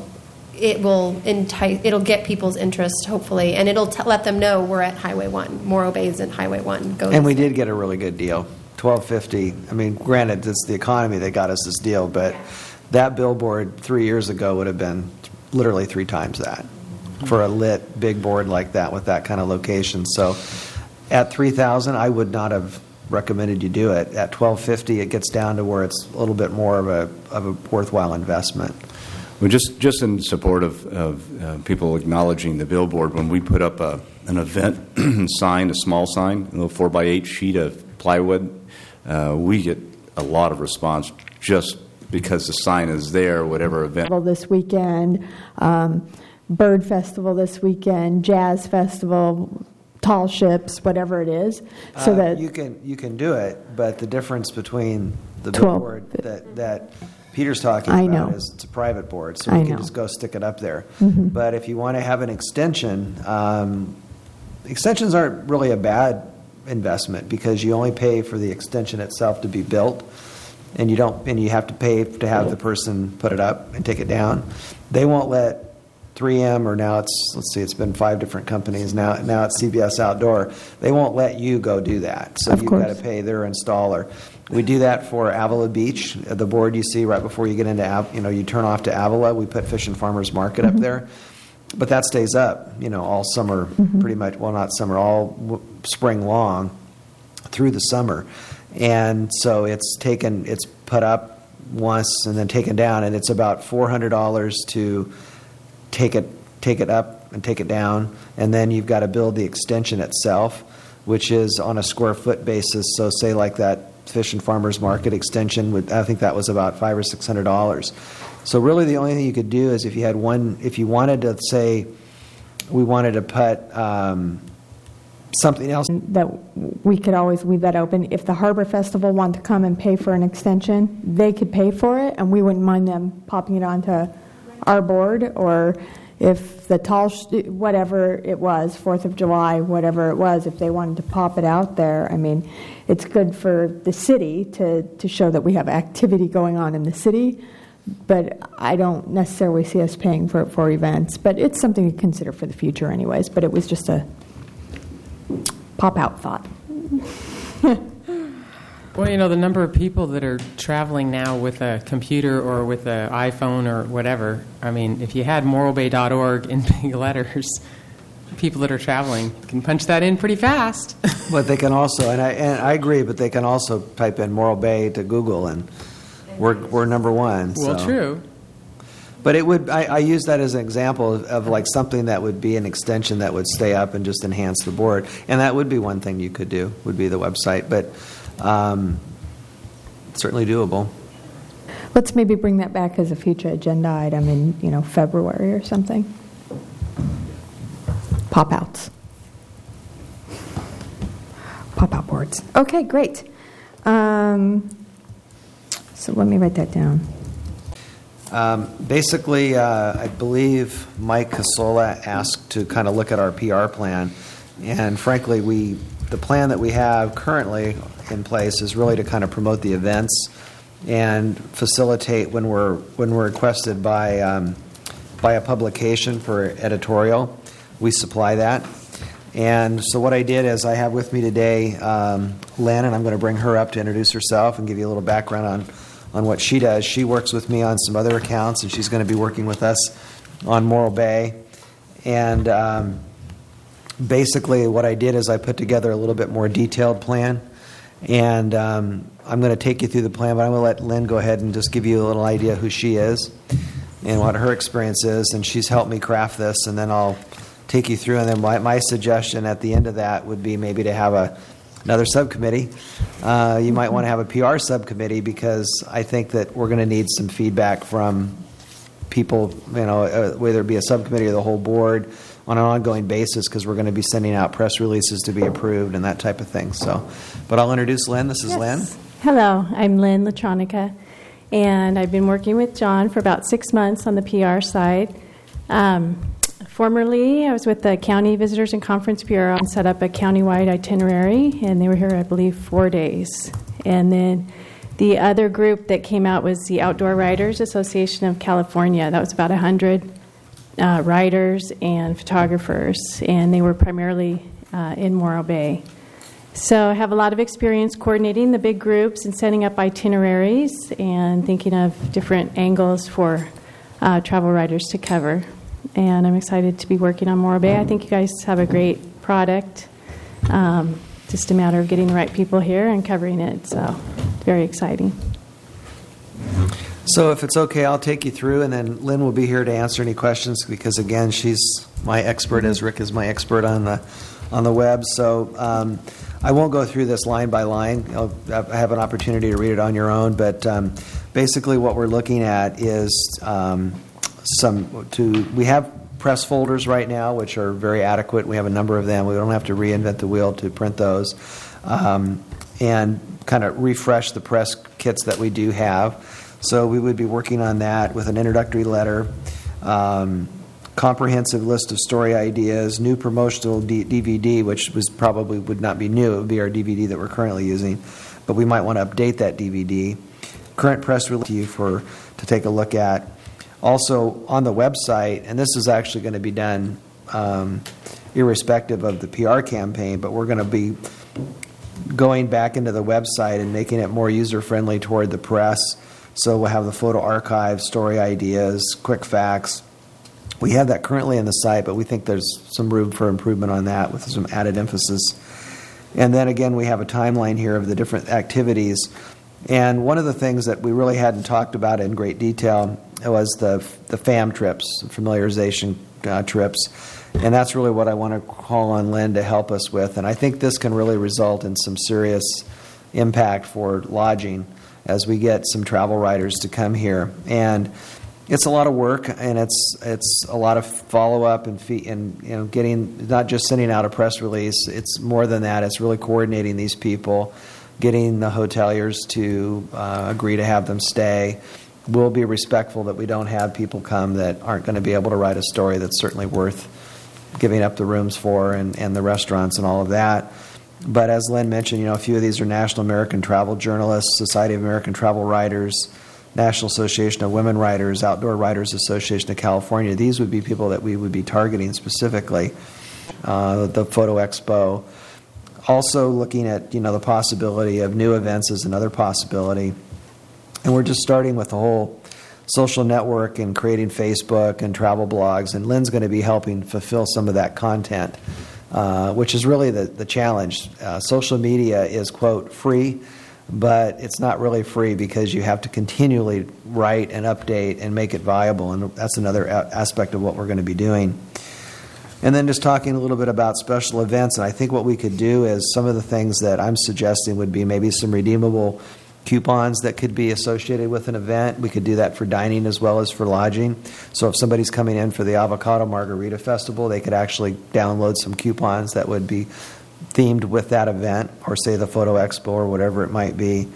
get people's interest, hopefully, and it'll let them know we're at Highway 1. Morro Bay's at Highway 1. And we did get a really good deal, $12.50. I mean, granted, it's the economy that got us this deal, but that billboard 3 years ago would have been literally 3 times that for a lit big board like that with that kind of location. So at $3,000, I would not have recommended you do it. At $12.50, it gets down to where it's a little bit more of a worthwhile investment. Well, just in support of people acknowledging the billboard, when we put up an event sign, a small sign, a little 4x8 sheet of plywood, we get a lot of response just because the sign is there, whatever event. This weekend, Bird Festival this weekend, Jazz Festival, Tall Ships, whatever it is, so that you can do it. But the difference between the billboard that Peter's talking about is it's a private board, so you can just go stick it up there. Mm-hmm. But if you want to have an extension, extensions aren't really a bad investment because you only pay for the extension itself to be built, and you have to pay to have the person put it up and take it down. They won't let 3M, or now it's been 5 different companies. Now it's CBS Outdoor. They won't let you go do that. So you've got to pay their installer. We do that for Avila Beach, the board you see right before you get into, you turn off to Avila. We put Fish and Farmers Market up there. But that stays up, all summer, pretty much, well, not summer, all spring long through the summer. And so it's put up once and then taken down, and it's about $400 to take it up and take it down, and then you've got to build the extension itself, which is on a square foot basis. So say like that Fish and Farmers Market extension, I think that was about $500 or $600. So really the only thing you could do is if you wanted to say we wanted to put something else. That we could always leave that open. If the Harbor Festival wanted to come and pay for an extension, they could pay for it, and we wouldn't mind them popping it onto our board. Or if the whatever it was, 4th of July, whatever it was, if they wanted to pop it out there, I mean, it's good for the city to show that we have activity going on in the city, but I don't necessarily see us paying for events. But it's something to consider for the future anyways, but it was just a pop-out thought. Well, the number of people that are traveling now with a computer or with an iPhone or whatever, I mean, if you had morrobay.org in big letters, people that are traveling can punch that in pretty fast. But they can also, and I agree, but they can also type in Morro Bay to Google, and we're number one. Well, so. True. But it would. I use that as an example of like something that would be an extension that would stay up and just enhance the board, and that would be one thing you could do. Would be the website, but certainly doable. Let's maybe bring that back as a future agenda item in February or something. Pop-outs. Pop-out boards. Okay, great. So let me write that down. Basically, I believe Mike Casola asked to kind of look at our PR plan, and frankly, the plan that we have currently in place is really to kind of promote the events and facilitate when we're requested by a publication for editorial. We supply that. And so what I did is I have with me today Lynn, and I'm going to bring her up to introduce herself and give you a little background on what she does. She works with me on some other accounts, and she's going to be working with us on Morro Bay. And basically what I did is I put together a little bit more detailed plan, And I'm going to take you through the plan, but I'm going to let Lynn go ahead and just give you a little idea who she is and what her experience is. And she's helped me craft this, and then I'll take you through. And then my suggestion at the end of that would be maybe to have another subcommittee. You might want to have a PR subcommittee, because I think that we're going to need some feedback from people, whether it be a subcommittee or the whole board, on an ongoing basis, because we're going to be sending out press releases to be approved and that type of thing. So, but I'll introduce Lynn. This is Lynn. Hello, I'm Lynn Latronica, and I've been working with John for about 6 months on the PR side. Formerly, I was with the County Visitors and Conference Bureau and set up a countywide itinerary, and they were here, I believe, 4 days. And then the other group that came out was the Outdoor Writers Association of California. That was about 100 writers and photographers, and they were primarily in Morro Bay. So I have a lot of experience coordinating the big groups and setting up itineraries and thinking of different angles for travel writers to cover. And I'm excited to be working on Morro Bay. I think you guys have a great product. Just a matter of getting the right people here and covering it. So very exciting. So if it's okay, I'll take you through, and then Lynn will be here to answer any questions, because, again, she's my expert, as Rick is my expert on the web. So I won't go through this line by line. You'll have an opportunity to read it on your own. But basically what we're looking at is we have press folders right now, which are very adequate. We have a number of them. We don't have to reinvent the wheel to print those. And kind of refresh the press kits that we do have. So we would be working on that with an introductory letter, comprehensive list of story ideas, new promotional DVD, which would not be new. It would be our DVD that we're currently using, but we might want to update that DVD. Current press release to you to take a look at. Also on the website, and this is actually going to be done irrespective of the PR campaign, but we're going to be going back into the website and making it more user-friendly toward the press. So we'll have the photo archive, story ideas, quick facts. We have that currently on the site, but we think there's some room for improvement on that with some added emphasis. And then again, we have a timeline here of the different activities. And one of the things that we really hadn't talked about in great detail was the FAM trips, familiarization trips. And that's really what I want to call on Lynn to help us with. And I think this can really result in some serious impact for lodging as we get some travel writers to come here. And it's a lot of work, and it's a lot of follow-up and getting, not just sending out a press release. It's more than that. It's really coordinating these people, getting the hoteliers to agree to have them stay. We'll be respectful that we don't have people come that aren't going to be able to write a story that's certainly worth giving up the rooms for and the restaurants and all of that. But as Lynn mentioned, a few of these are National American Travel Journalists, Society of American Travel Writers, National Association of Women Writers, Outdoor Writers Association of California. These would be people that we would be targeting specifically. The Photo Expo. Also looking at, the possibility of new events is another possibility. And we're just starting with the whole social network and creating Facebook and travel blogs. And Lynn's going to be helping fulfill some of that content, which is really the challenge. Social media is, quote, free, but it's not really free because you have to continually write and update and make it viable. And that's another aspect of what we're going to be doing. And then just talking a little bit about special events. And I think what we could do is some of the things that I'm suggesting would be maybe some redeemable coupons that could be associated with an event. We could do that for dining as well as for lodging. So if somebody's coming in for the Avocado Margarita Festival, they could actually download some coupons that would be themed with that event, or say the Photo Expo or whatever it might be.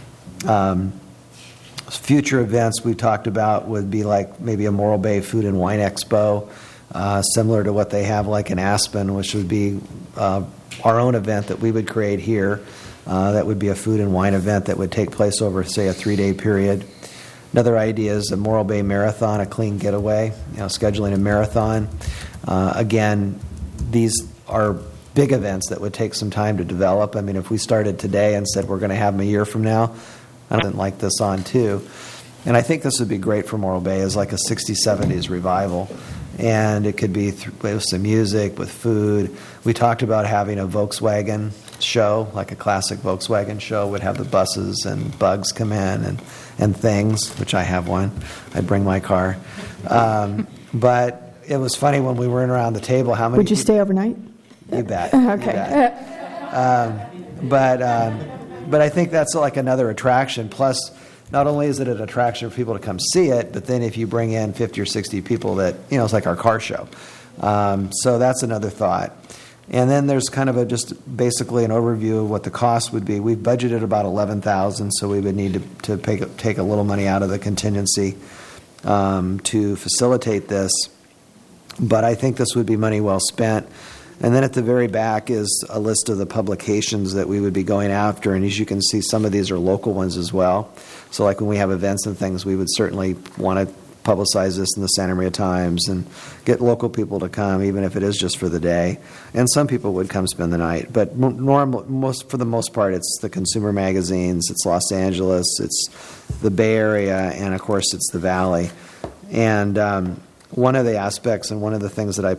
Future events we talked about would be like maybe a Morro Bay Food and Wine Expo, similar to what they have like in Aspen, which would be our own event that we would create here. That would be a food and wine event that would take place over, say, a 3-day period. Another idea is a Morro Bay Marathon, a clean getaway, scheduling a marathon. Again, these are big events that would take some time to develop. I mean, if we started today and said we're going to have them a year from now, I don't like this on too. And I think this would be great for Morro Bay as like a 60s, 70s revival. And it could be with some music, with food. We talked about having a Volkswagen show, like a classic Volkswagen show would have the buses and bugs come in and things, which I have one. I bring my car. But it was funny when we were around the table, how many... Would you stay overnight? You bet. Okay. You bet. But I think that's like another attraction. Plus, not only is it an attraction for people to come see it, but then if you bring in 50 or 60 people that, it's like our car show. So that's another thought. And then there's kind of just basically an overview of what the cost would be. We've budgeted about $11,000, so we would need to take a little money out of the contingency to facilitate this. But I think this would be money well spent. And then at the very back is a list of the publications that we would be going after. And as you can see, some of these are local ones as well. So like when we have events and things, we would certainly want to publicize this in the Santa Maria Times and get local people to come, even if it is just for the day. And some people would come spend the night. But for the most part, it's the consumer magazines, it's Los Angeles, it's the Bay Area, and of course it's the Valley. And one of the aspects and one of the things that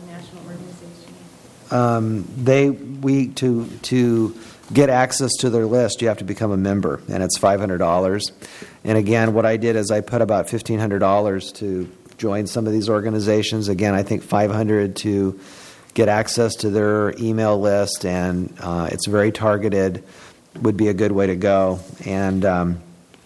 to get access to their list, you have to become a member, and it's $500. And again, what I did is I put about $1,500 to join some of these organizations. Again, I think $500 to get access to their email list, and it's very targeted, would be a good way to go. And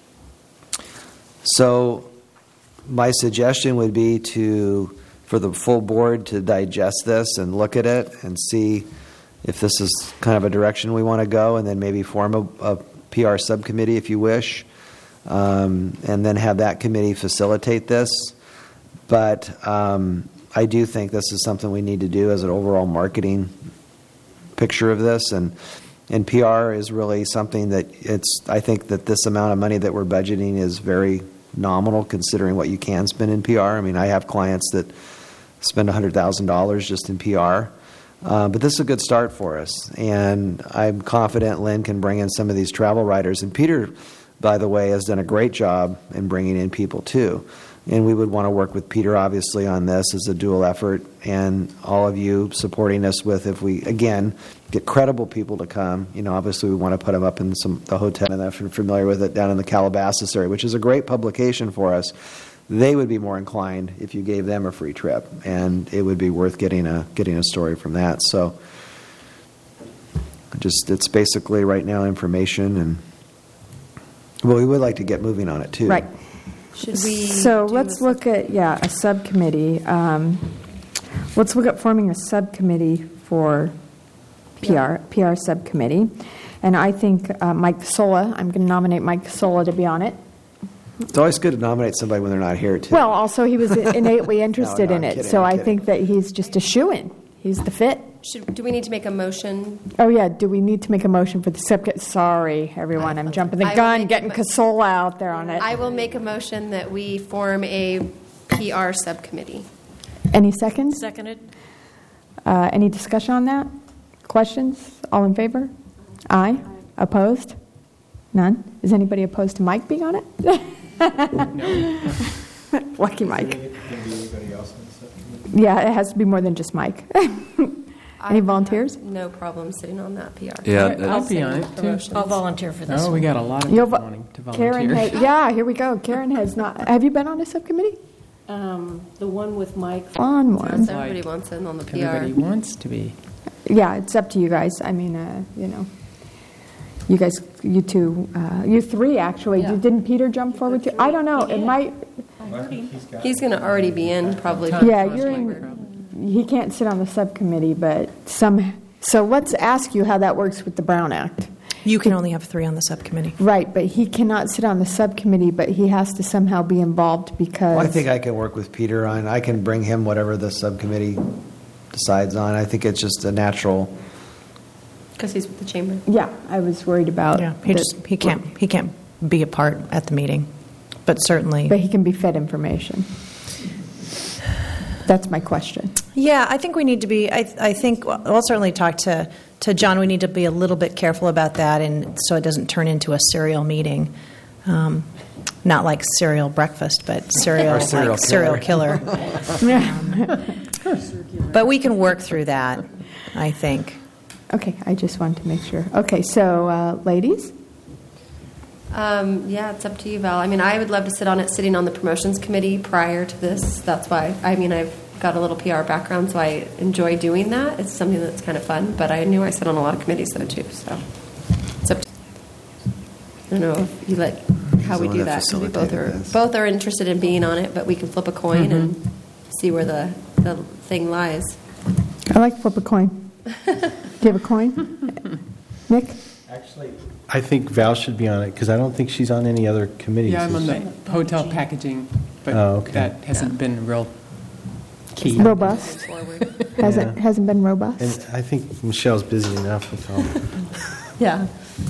so my suggestion would be for the full board to digest this and look at it and see if this is kind of a direction we want to go, and then maybe form a PR subcommittee if you wish, and then have that committee facilitate this. But I do think this is something we need to do as an overall marketing picture of this, and PR is really something that I think that this amount of money that we're budgeting is very nominal considering what you can spend in PR. I mean, I have clients that spend $100,000 just in PR. But this is a good start for us, and I'm confident Lynn can bring in some of these travel writers. And Peter, by the way, has done a great job in bringing in people too. And we would want to work with Peter, obviously, on this as a dual effort, and all of you supporting us with, if we, again, get credible people to come. Obviously we want to put them up in the hotel, and if you're familiar with it, down in the Calabasas area, which is a great publication for us. They would be more inclined if you gave them a free trip, and it would be worth getting a story from that. So it's basically right now information, and we would like to get moving on it too. Right. Should we? So let's look at a subcommittee. Let's look at forming a subcommittee for PR subcommittee, and I think Mike Sola. I'm going to nominate Mike Sola to be on it. It's always good to nominate somebody when they're not here, too. Well, also he was innately interested in it, kidding, so I'm I kidding. think that he's just a shoo-in. He's the fit. Do we need to make a motion? Oh, yeah, do we need to make a motion for the subcommittee? Sorry, everyone, I'm jumping the I will gun, make getting Casola out there on it. I will make a motion that we form a PR subcommittee. Any seconds? Seconded. Any discussion on that? Questions? All in favor? Aye. Opposed? None. Is anybody opposed to Mike being on it? Lucky Mike. Yeah, it has to be more than just Mike. Any volunteers? No problem sitting on that PR. Yeah, I'll be on it too. I'll volunteer for this Oh, one. we got a lot of You'll people vo- wanting to Karen volunteer. has, here we go. Karen has not. Have you been on a subcommittee? The one with Mike. On one. So everybody wants in on the PR. Everybody wants to be. Yeah, it's up to you guys. I mean, you guys, you two, you three actually. Yeah. Didn't Peter jump forward too? I don't know. He It did. might. He's going to already be in probably. Yeah, you're in. He can't sit on the subcommittee, but some. So let's ask you how that works with the Brown Act. You can only have 3 on the subcommittee. Right, but he cannot sit on the subcommittee, but he has to somehow be involved because. Well, I think I can work with Peter on. I can bring him whatever the subcommittee decides on. I think it's just a natural. Because he's with the chamber. Yeah, I was worried about. Yeah, he can't be a part at the meeting, but certainly. But he can be fed information. That's my question. Yeah, I think we need to be. I think I'll certainly talk to John. We need to be a little bit careful about that, and so it doesn't turn into a serial meeting. Not like cereal breakfast, but cereal Or cereal like cereal killer. But we can work through that, I think. Okay, I just wanted to make sure. Okay, so ladies? Yeah, it's up to you, Val. I mean, I would love to sitting on the promotions committee prior to this. That's why, I mean, I've got a little PR background, so I enjoy doing that. It's something that's kind of fun, but I knew I sit on a lot of committees, though, too, so it's up to you. I don't know if you how we do that, because we both are interested in being on it, but we can flip a coin and see where the thing lies. I like flip a coin. Do you have a coin? Nick? Actually, I think Val should be on it because I don't think she's on any other committees. Yeah, I'm on the hotel packaging, but okay. that hasn't been real key. Robust. Hasn't been robust. And I think Michelle's busy enough with all. Yeah.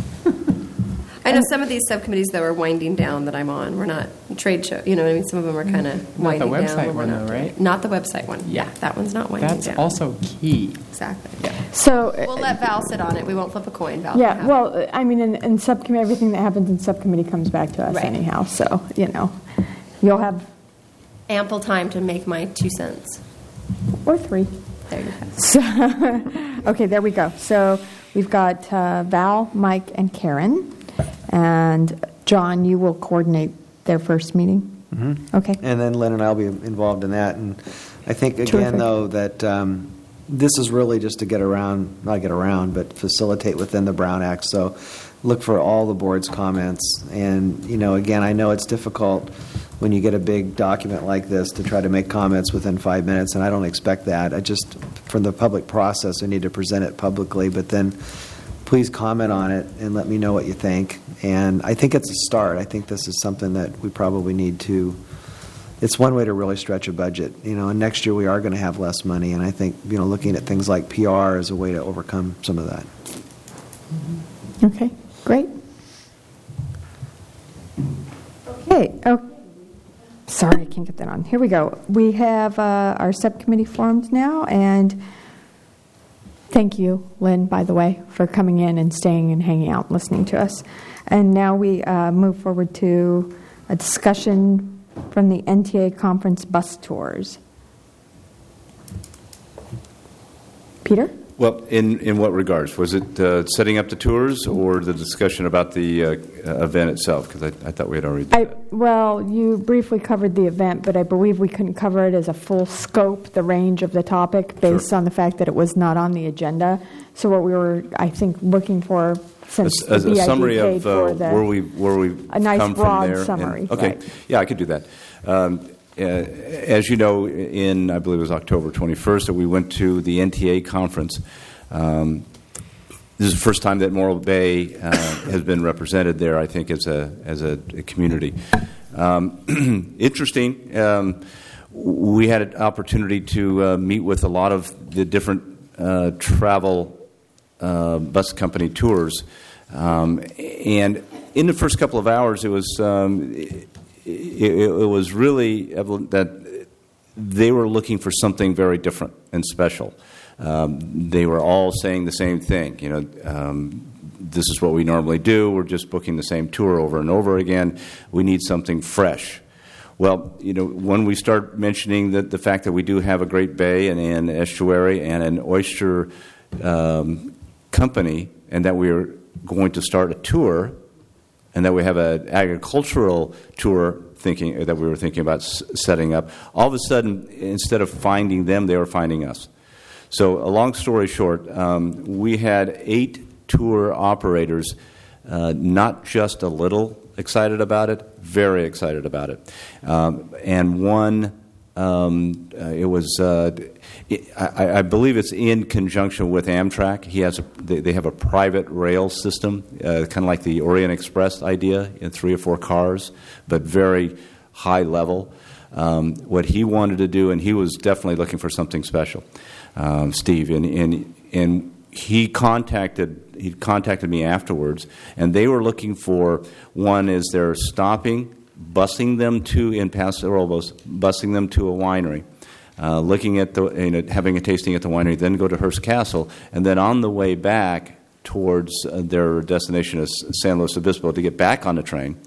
I know some of these subcommittees, though, are winding down that I'm on. We're not trade show. You know what I mean? Some of them are kind of winding down. Not the website one, though, right? Not the website one. Yeah, that one's not winding down. That's also key. Exactly. Yeah. So We'll let Val sit on it. We won't flip a coin. Val. yeah, well, I mean, in subcommittee, everything that happens in subcommittee comes back to us Right. anyhow. So, you'll have Ample time to make my 2 cents. or 3. There you go. So, okay, there we go. So we've got Val, Mike, and Karen. And John, you will coordinate their first meeting? Mm-hmm. Okay. And then Lynn and I will be involved in that. And I think, again, Terrific. though, that this is really just to but facilitate within the Brown Act. So look for all the board's comments. And, again, I know it's difficult when you get a big document like this to try to make comments within 5 minutes, and I don't expect that. I just, from the public process, I need to present it publicly, but then please comment on it and let me know what you think. And I think it's a start. I think this is something that we probably need to, it's one way to really stretch a budget. And next year we are going to have less money, and I think, looking at things like PR is a way to overcome some of that. Okay, great. Okay. Oh, sorry, I can't get that on. Here we go. We have our subcommittee formed now, and thank you, Lynn, by the way, for coming in and staying and hanging out and listening to us. And now we move forward to a discussion from the NTA conference bus tours. Peter? Well, in what regards? Was it setting up the tours or the discussion about the event itself? Because I thought we had already done that. Well, you briefly covered the event, but I believe we couldn't cover it as a full scope, the range of the topic, based on the fact that it was not on the agenda. So what we were, I think, looking for, since a the BID summary paid of for the, where we a nice come broad from there. summary. Okay, right. Yeah, I could do that. As you know, in, I believe it was October 21st, that we went to the NTA conference. This is the first time that Morro Bay has been represented there, I think, as a community. Interesting. We had an opportunity to meet with a lot of the different travel bus company tours. And in the first couple of hours, it was really evident that they were looking for something very different and special. They were all saying the same thing. This is what we normally do. We're just booking the same tour over and over again. We need something fresh. Well, when we start mentioning the fact that we do have a Great Bay and an estuary and an oyster company, and that we're going to start a tour, and that we have an agricultural tour that we were thinking about setting up, all of a sudden, instead of finding them, they were finding us. So, a long story short, we had 8 tour operators, not just a little excited about it, very excited about it. And one, it was, I believe it's in conjunction with Amtrak. They have a private rail system, kind of like the Orient Express idea, in 3 or 4 cars, but very high level. What he wanted to do, and he was definitely looking for something special, Steve, and he contacted me afterwards, and they were looking for, one is they're stopping, busing them to, in Paso Robles, busing them to a winery, looking at having a tasting at the winery, then go to Hearst Castle, and then on the way back towards their destination of San Luis Obispo to get back on the train,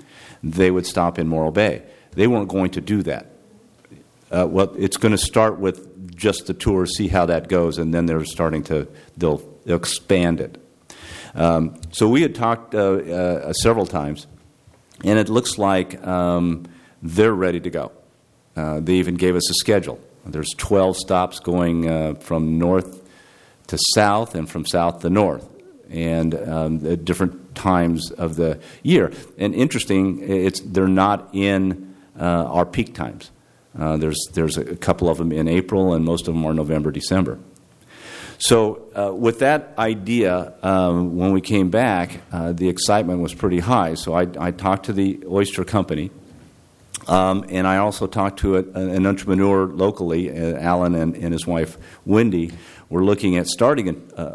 they would stop in Morro Bay. They weren't going to do that. Well, it's going to start with just the tour, see how that goes, and then they'll expand it. So we had talked several times, and it looks like they're ready to go. They even gave us a schedule. There's 12 stops going from north to south and from south to north, and at different times of the year. And interesting, they're not in our peak times. There's a couple of them in April, and most of them are November, December. So with that idea, when we came back, the excitement was pretty high. So I talked to the oyster company, and I also talked to an entrepreneur locally, Alan and his wife, Wendy. Were looking at starting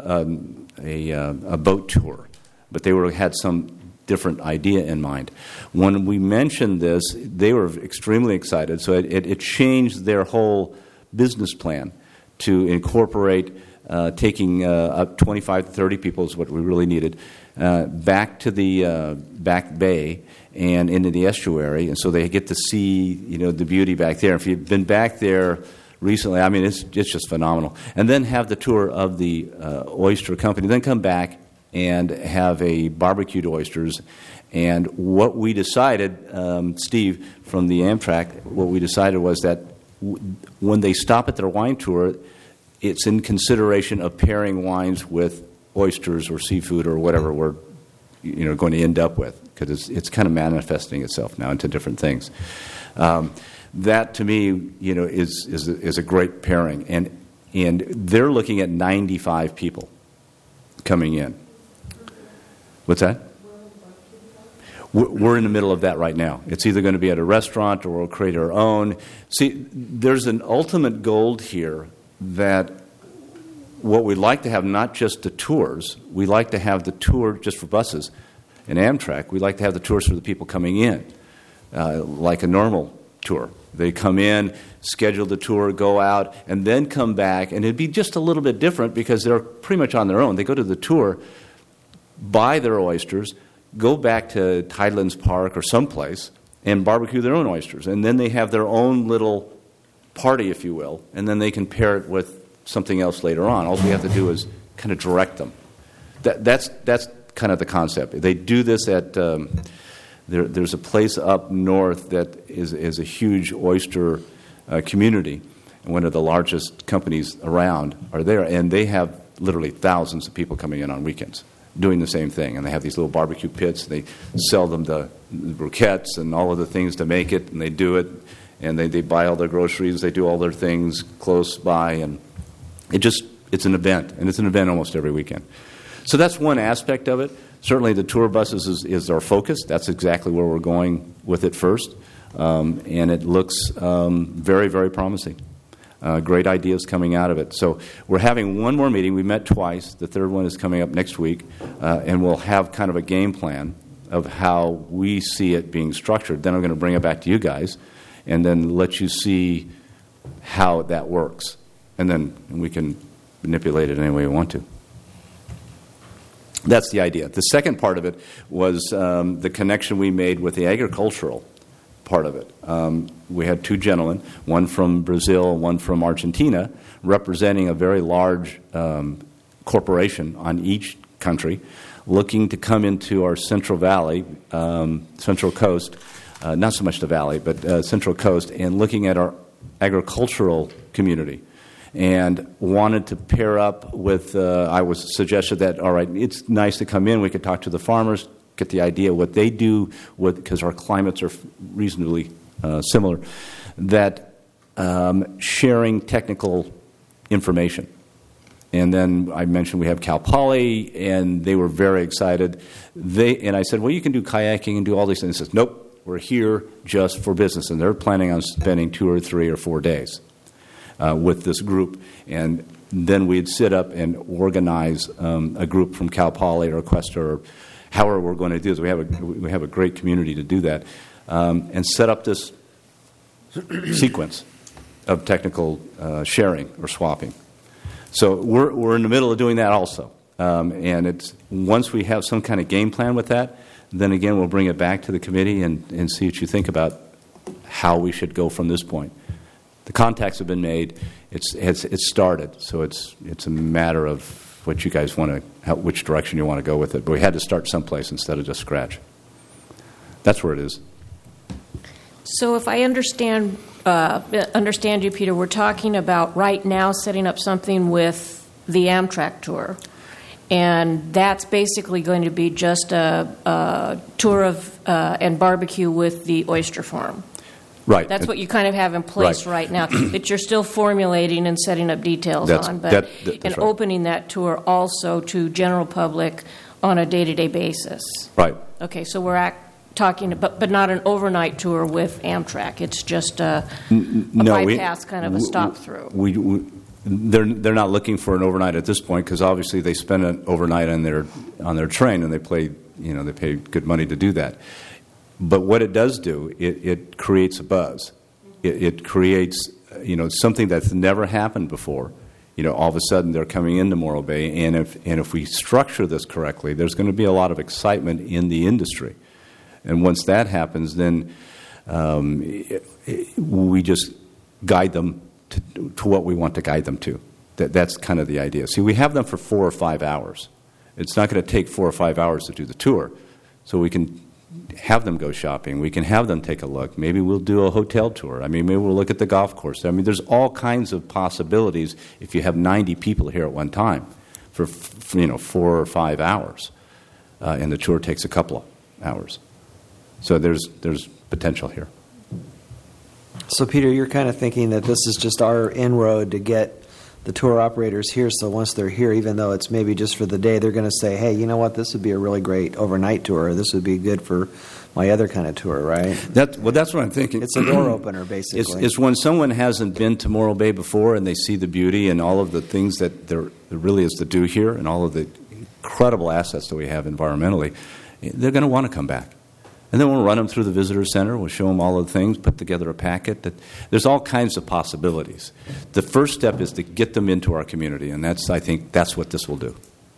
a boat tour, but they had some different idea in mind. When we mentioned this, they were extremely excited, so it changed their whole business plan to incorporate taking up 25 to 30 people is what we really needed, back to the back bay and into the estuary, and so they get to see the beauty back there. If you've been back there recently, I mean, it's just phenomenal. And then have the tour of the oyster company, then come back and have a barbecued oysters. And what we decided, Steve, from the Amtrak, what we decided was that when they stop at their wine tour, it's in consideration of pairing wines with oysters or seafood or whatever we're going to end up with, because it's kind of manifesting itself now into different things. That to me, is a great pairing, and they're looking at 95 people coming in. What's that? We're in the middle of that right now. It's either going to be at a restaurant or we'll create our own. See, there's an ultimate goal here that what we'd like to have, not just the tours, we like to have the tour just for buses and Amtrak. We like to have the tours for the people coming in, like a normal tour. They come in, schedule the tour, go out, and then come back. And it'd be just a little bit different because they're pretty much on their own. They go to the tour, buy their oysters, go back to Tidelands Park or someplace, and barbecue their own oysters. And then they have their own little party, if you will, and then they can pair it with something else later on. All we have to do is kind of direct them. That's kind of the concept. They do this at... There's a place up north that is a huge oyster community, and one of the largest companies around are there, and they have literally thousands of people coming in on weekends doing the same thing. And they have these little barbecue pits. They sell them the briquettes and all of the things to make it, and they do it, and they buy all their groceries. They do all their things close by, and it's an event, and it's an event almost every weekend. So that's one aspect of it. Certainly the tour buses is our focus. That's exactly where we're going with it first. And it looks very, very promising. Great ideas coming out of it. So we're having one more meeting. We met twice. The third one is coming up next week. And we'll have kind of a game plan of how we see it being structured. Then I'm going to bring it back to you guys and then let you see how that works. And then we can manipulate it any way we want to. That's the idea. The second part of it was the connection we made with the agricultural part of it. We had two gentlemen, one from Brazil, one from Argentina, representing a very large corporation on each country, looking to come into our Central Valley, Central Coast, not so much the valley, but Central Coast, and looking at our agricultural community. And wanted to pair up with, I was suggested that, all right, it's nice to come in, we could talk to the farmers, get the idea what they do, because our climates are reasonably similar, that sharing technical information. And then I mentioned we have Cal Poly, and they were very excited. And I said, well, you can do kayaking and do all these things. He says, nope, we're here just for business. And they're planning on spending 2 or 3 or 4 days with this group. And then we'd sit up and organize a group from Cal Poly or Aquesta or however we're going to do this. We have a great community to do that. And set up this sequence of technical sharing or swapping. So we're in the middle of doing that also. And it's once we have some kind of game plan with that, then again, we'll bring it back to the committee and see what you think about how we should go from this point. The contacts have been made. It's started, so it's a matter of what you guys want to, which direction you want to go with it. But we had to start someplace instead of just scratch. That's where it is. So if I understand you, Peter, we're talking about right now setting up something with the Amtrak tour. And that's basically going to be just a tour of and barbecue with the oyster farm. Right. That's what you kind of have in place right now, that you're still formulating and setting up details on, but that's and right. opening that tour also to general public on a day-to-day basis. Right. Okay, so we're talking about, but not an overnight tour with Amtrak. It's just a bypass, kind of a stop-through. They're not looking for an overnight at this point because obviously they spend an overnight on their train and they pay good money to do that. But what it does do, it creates a buzz. It creates something that's never happened before. All of a sudden they're coming into Morro Bay, and if we structure this correctly, there's going to be a lot of excitement in the industry. And once that happens, then we just guide them to what we want to guide them to. That's kind of the idea. See, we have them for 4 or 5 hours. It's not going to take 4 or 5 hours to do the tour, so we can have them go shopping. We can have them take a look. Maybe we'll do a hotel tour. Maybe we'll look at the golf course. There's all kinds of possibilities if you have 90 people here at one time for 4 or 5 hours, and the tour takes a couple of hours. So there's potential here. So, Peter, you're kind of thinking that this is just our inroad to get the tour operators here, so once they're here, even though it's maybe just for the day, they're going to say, hey, you know what, this would be a really great overnight tour, or this would be good for my other kind of tour, right? That's what I'm thinking. It's a door opener, basically. It's when someone hasn't been to Morro Bay before and they see the beauty and all of the things that there really is to do here and all of the incredible assets that we have environmentally, they're going to want to come back. And then we'll run them through the visitor center. We'll show them all of the things, put together a packet. There's all kinds of possibilities. The first step is to get them into our community, and I think that's what this will do.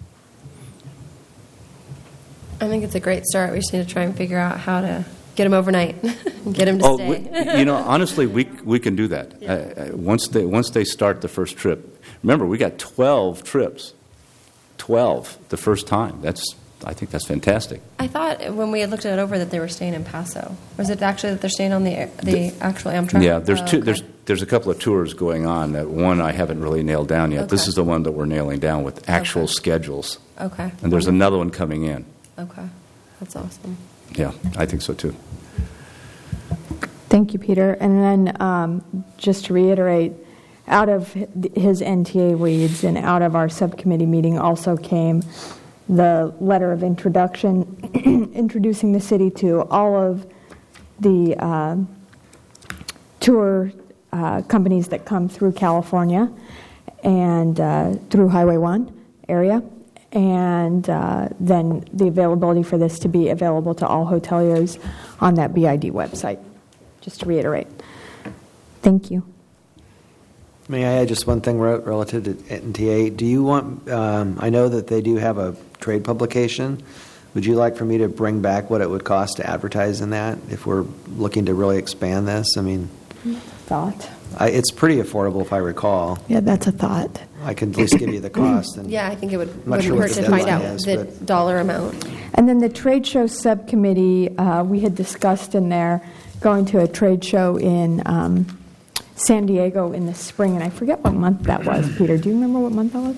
I think it's a great start. We just need to try and figure out how to get them overnight, get them to stay. Honestly, we can do that. Yeah. Once they start the first trip. Remember, we got 12 trips. 12 the first time. I think that's fantastic. I thought when we had looked it over that they were staying in Paso. Was it actually that they're staying on the actual Amtrak? Yeah, there's a couple of tours going on. That one I haven't really nailed down yet. Okay. This is the one that we're nailing down with actual schedules. Okay. And there's another one coming in. Okay. That's awesome. Yeah, I think so too. Thank you, Peter. And then just to reiterate, out of his NTA leads and out of our subcommittee meeting also came the letter of introduction, introducing the city to all of the tour companies that come through California and through Highway 1 area, and then the availability for this to be available to all hoteliers on that BID website, just to reiterate. Thank you. May I add just one thing relative to NTA? Do you want, I know that they do have a trade publication. Would you like for me to bring back what it would cost to advertise in that if we're looking to really expand this? Thought. It's pretty affordable if I recall. Yeah, that's a thought. I can at least give you the cost. And Yeah, I think it wouldn't sure hurt what to the find deadline out is, the but- dollar amount. And then the trade show subcommittee, we had discussed in there going to a trade show in San Diego in the spring, and I forget what month that was. Peter, do you remember what month that was?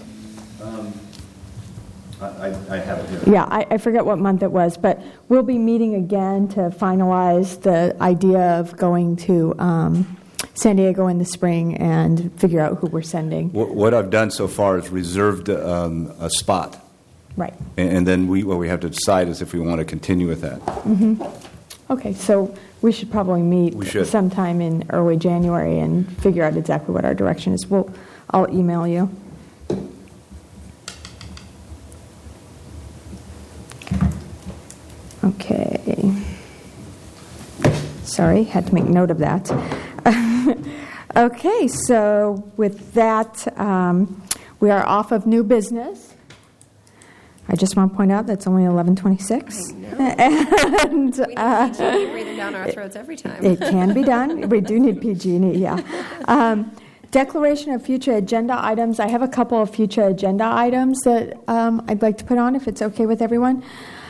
I have it here. Yeah, I forget what month it was, but we'll be meeting again to finalize the idea of going to San Diego in the spring and figure out who we're sending. What I've done so far is reserved a spot. Right. And then what we have to decide is if we want to continue with that. Mm-hmm. Okay, so we should probably meet sometime in early January and figure out exactly what our direction is. I'll email you. Okay. Sorry, had to make note of that. Okay, so with that, we are off of new business. I just want to point out that's only 11:26. And We need PG&E breathing down our throats every time. it can be done. We do need PG&E, yeah. Declaration of future agenda items. I have a couple of future agenda items that I'd like to put on, if it's okay with everyone.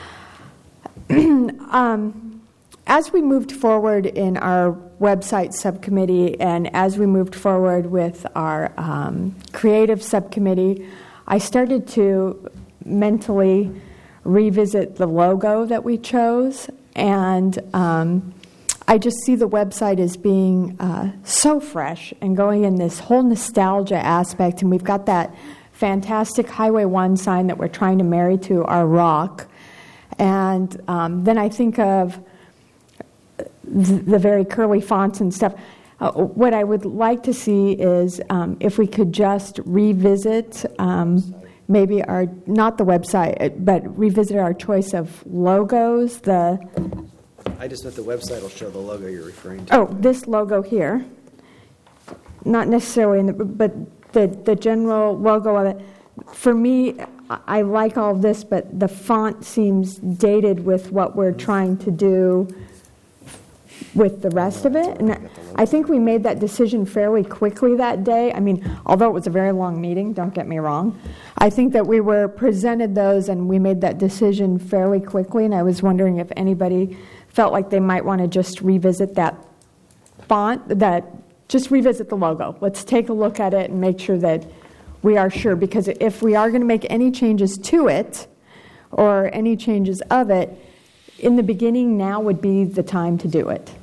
As we moved forward in our website subcommittee and as we moved forward with our creative subcommittee, I started to mentally revisit the logo that we chose, and I just see the website as being so fresh and going in this whole nostalgia aspect, and we've got that fantastic Highway 1 sign that we're trying to marry to our rock, and then I think of the very curly fonts and stuff. What I would like to see is if we could just revisit maybe our, not the website, but revisit our choice of logos. I just meant the website will show the logo you're referring to. Oh, this logo here. Not necessarily, but the general logo of it. For me, I like all of this, but the font seems dated with what we're trying to do with the rest of it. And I think we made that decision fairly quickly that day. I mean, although it was a very long meeting, don't get me wrong. I think that we were presented those and we made that decision fairly quickly, and I was wondering if anybody felt like they might want to just revisit that font, just revisit the logo. Let's take a look at it and make sure that we are sure, because if we are going to make any changes to it or any changes of it, in the beginning, now would be the time to do it.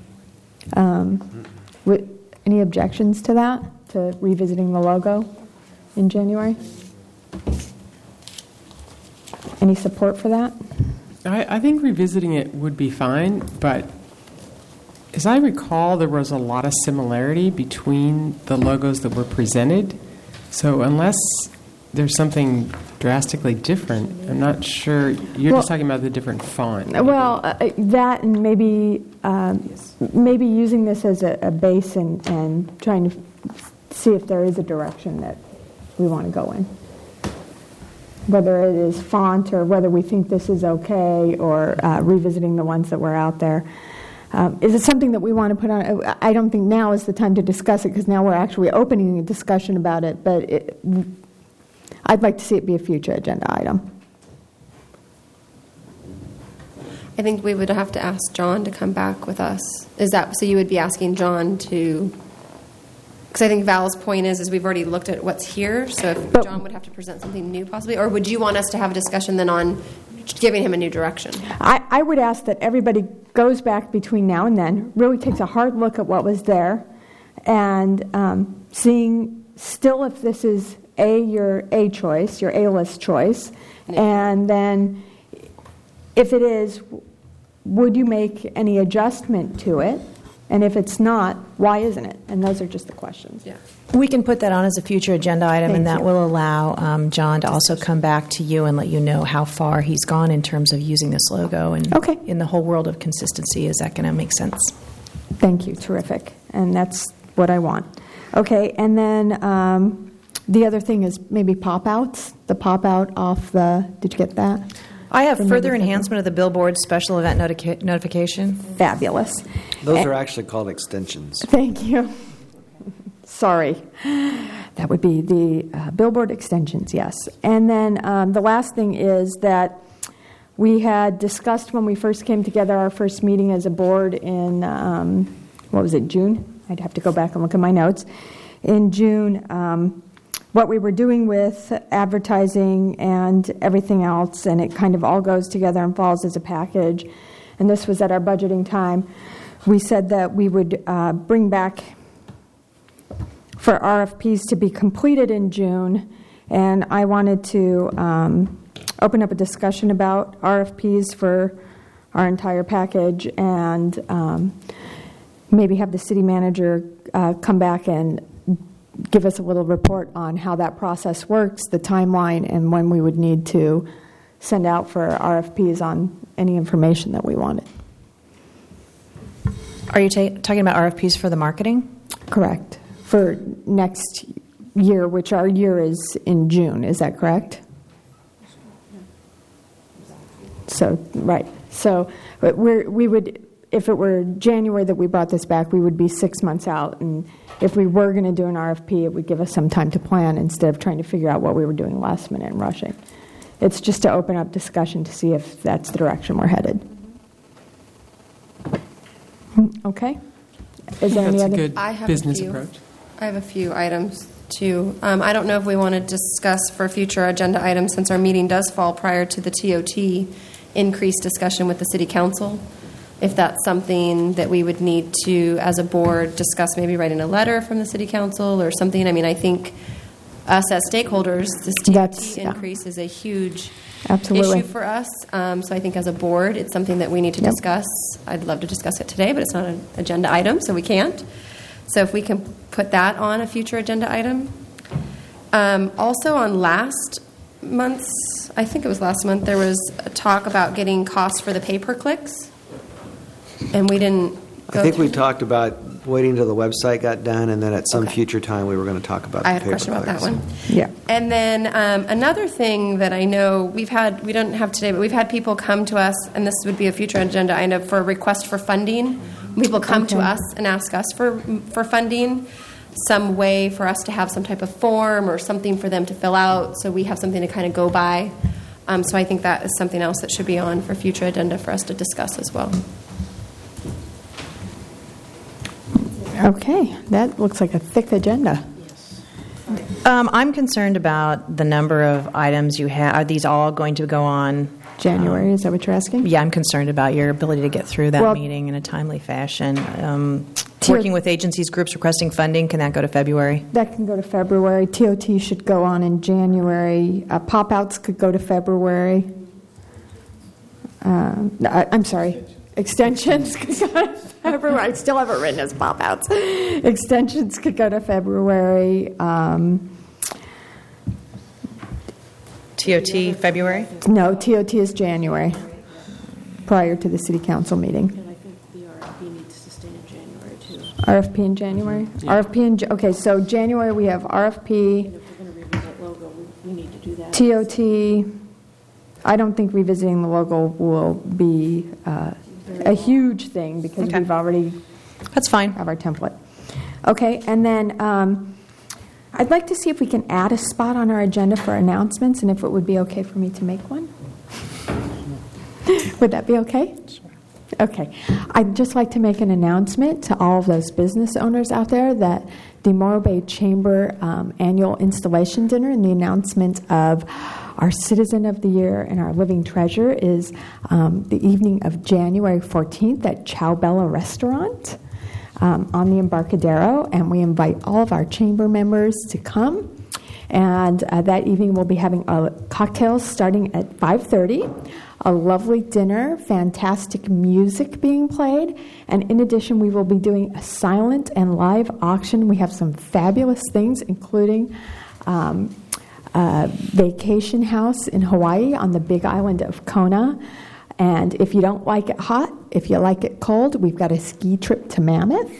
Any objections to that, to revisiting the logo in January? Any support for that? I think revisiting it would be fine, but as I recall, there was a lot of similarity between the logos that were presented. So unless there's something drastically different, I'm not sure. You're just talking about the different font. Well, that and maybe using this as a base and trying to see if there is a direction that we want to go in. Whether it is font or whether we think this is okay, or revisiting the ones that were out there. Is it something that we want to put on? I don't think now is the time to discuss it, because now we're actually opening a discussion about it, but I'd like to see it be a future agenda item. I think we would have to ask John to come back with us. Is that so? You would be asking John to, because I think Val's point is we've already looked at what's here. So if John would have to present something new, possibly, or would you want us to have a discussion then on giving him a new direction? I would ask that everybody goes back between now and then, really takes a hard look at what was there, and seeing still if this is your A choice, your A-list choice, and then if it is, would you make any adjustment to it? And if it's not, why isn't it? And those are just the questions. Yeah. We can put that on as a future agenda item, and that you. will allow John to also come back to you and let you know how far he's gone in terms of using this logo. And Okay. in the whole world of consistency, is that going to make sense? Thank you. Terrific. And that's what I want. Okay, and then the other thing is maybe pop-outs. The pop-out off the, did you get that? I have Or maybe further second. enhancement of the billboard special event notification. Fabulous. Those are actually called extensions. Thank you. Sorry. That would be the billboard extensions, yes. And then the last thing is that we had discussed when we first came together, our first meeting as a board in, what was it, June? I'd have to go back and look at my notes. In June, what we were doing with advertising and everything else, and it kind of all goes together and falls as a package. And this was at our budgeting time. We said that we would bring back for RFPs to be completed in June, and I wanted to open up a discussion about RFPs for our entire package, and maybe have the city manager come back and give us a little report on how that process works, the timeline, and when we would need to send out for RFPs on any information that we wanted. Are you talking about RFPs for the marketing? Correct. For next year, which our year is in June. Is that correct? So, right. So we would, if it were January that we brought this back, we would be 6 months out. And if we were going to do an RFP, it would give us some time to plan instead of trying to figure out what we were doing last minute and rushing. It's just to open up discussion to see if that's the direction we're headed. Okay. Is there any That's a other? good I have business a few. approach. I have a few items, too. I don't know if we want to discuss for future agenda items, since our meeting does fall prior to the TOT, increased discussion with the City Council. If that's something that we would need to, as a board, discuss, maybe writing a letter from the City Council or something. I mean, I think us as stakeholders, this TOT increase is a huge Absolutely. issue for us. So I think as a board, it's something that we need to Yep. discuss. I'd love to discuss it today, but it's not an agenda item, so we can't. So if we can put that on a future agenda item. Also on last month's, I think it was last month, there was a talk about getting costs for the pay-per-clicks. And we didn't go I think we through- talked about waiting till the website got done, and then at some Okay. future time, we were going to talk about I the had a question about that pay-per-clicks. one. Yeah. And then another thing that I know we don't have today, but we've had people come to us, and this would be a future agenda item, for a request for funding. People come to Okay. us and ask us for funding, some way for us to have some type of form or something for them to fill out, so we have something to kind of go by. So I think that is something else that should be on for future agenda for us to discuss as well. Okay. That looks like a thick agenda. I'm concerned about the number of items you have. Are these all going to go on? January, is that what you're asking? Yeah, I'm concerned about your ability to get through that Well- meeting in a timely fashion. Working with agencies, groups requesting funding, can that go to February? That can go to February. TOT should go on in January. Pop-outs could go to February. I'm sorry. Extensions could go to February. I still have it written as pop-outs. Extensions could go to February. TOT, February? No, TOT is January, prior to the city council meeting. And I think the RFP needs to stay in January, too. RFP in January? RFP in, okay, so January we have RFP, If we're going to revisit logo, we need to do that. TOT. I don't think revisiting the logo will be a huge thing because Okay. we've already That's fine. have our template. Okay, and then I'd like to see if we can add a spot on our agenda for announcements, and if it would be okay for me to make one. Would that be okay? Okay. I'd just like to make an announcement to all of those business owners out there that the Morro Bay Chamber annual installation dinner and the announcement of our Citizen of the Year and our Living Treasure is the evening of January 14th at Chow Bella Restaurant on the Embarcadero, and we invite all of our chamber members to come. And that evening we'll be having cocktails starting at 5:30, a lovely dinner, fantastic music being played, and in addition we will be doing a silent and live auction. We have some fabulous things, including a vacation house in Hawaii on the Big Island of Kona. And if you don't like it hot, if you like it cold, we've got a ski trip to Mammoth.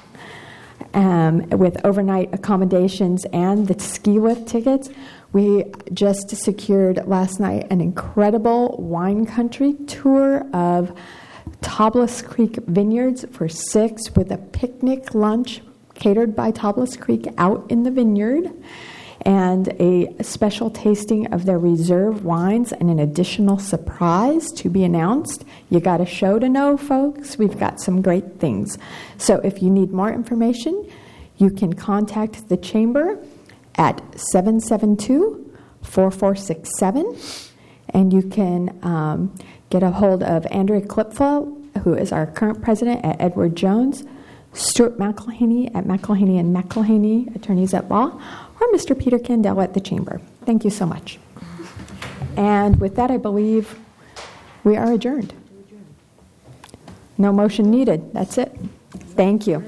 With overnight accommodations and the ski lift tickets. We just secured last night an incredible wine country tour of Tablas Creek Vineyards for 6 with a picnic lunch catered by Tablas Creek out in the vineyard, and a special tasting of their reserve wines and an additional surprise to be announced. You got a show to know, folks. We've got some great things. So if you need more information, you can contact the Chamber at 772-4467, and you can get a hold of Andrea Klipfel, who is our current president at Edward Jones, Stuart McElhaney at McElhaney & McElhaney, attorneys at law, or Mr. Peter Candell at the Chamber. Thank you so much. And with that, I believe we are adjourned. No motion needed. That's it. Thank you.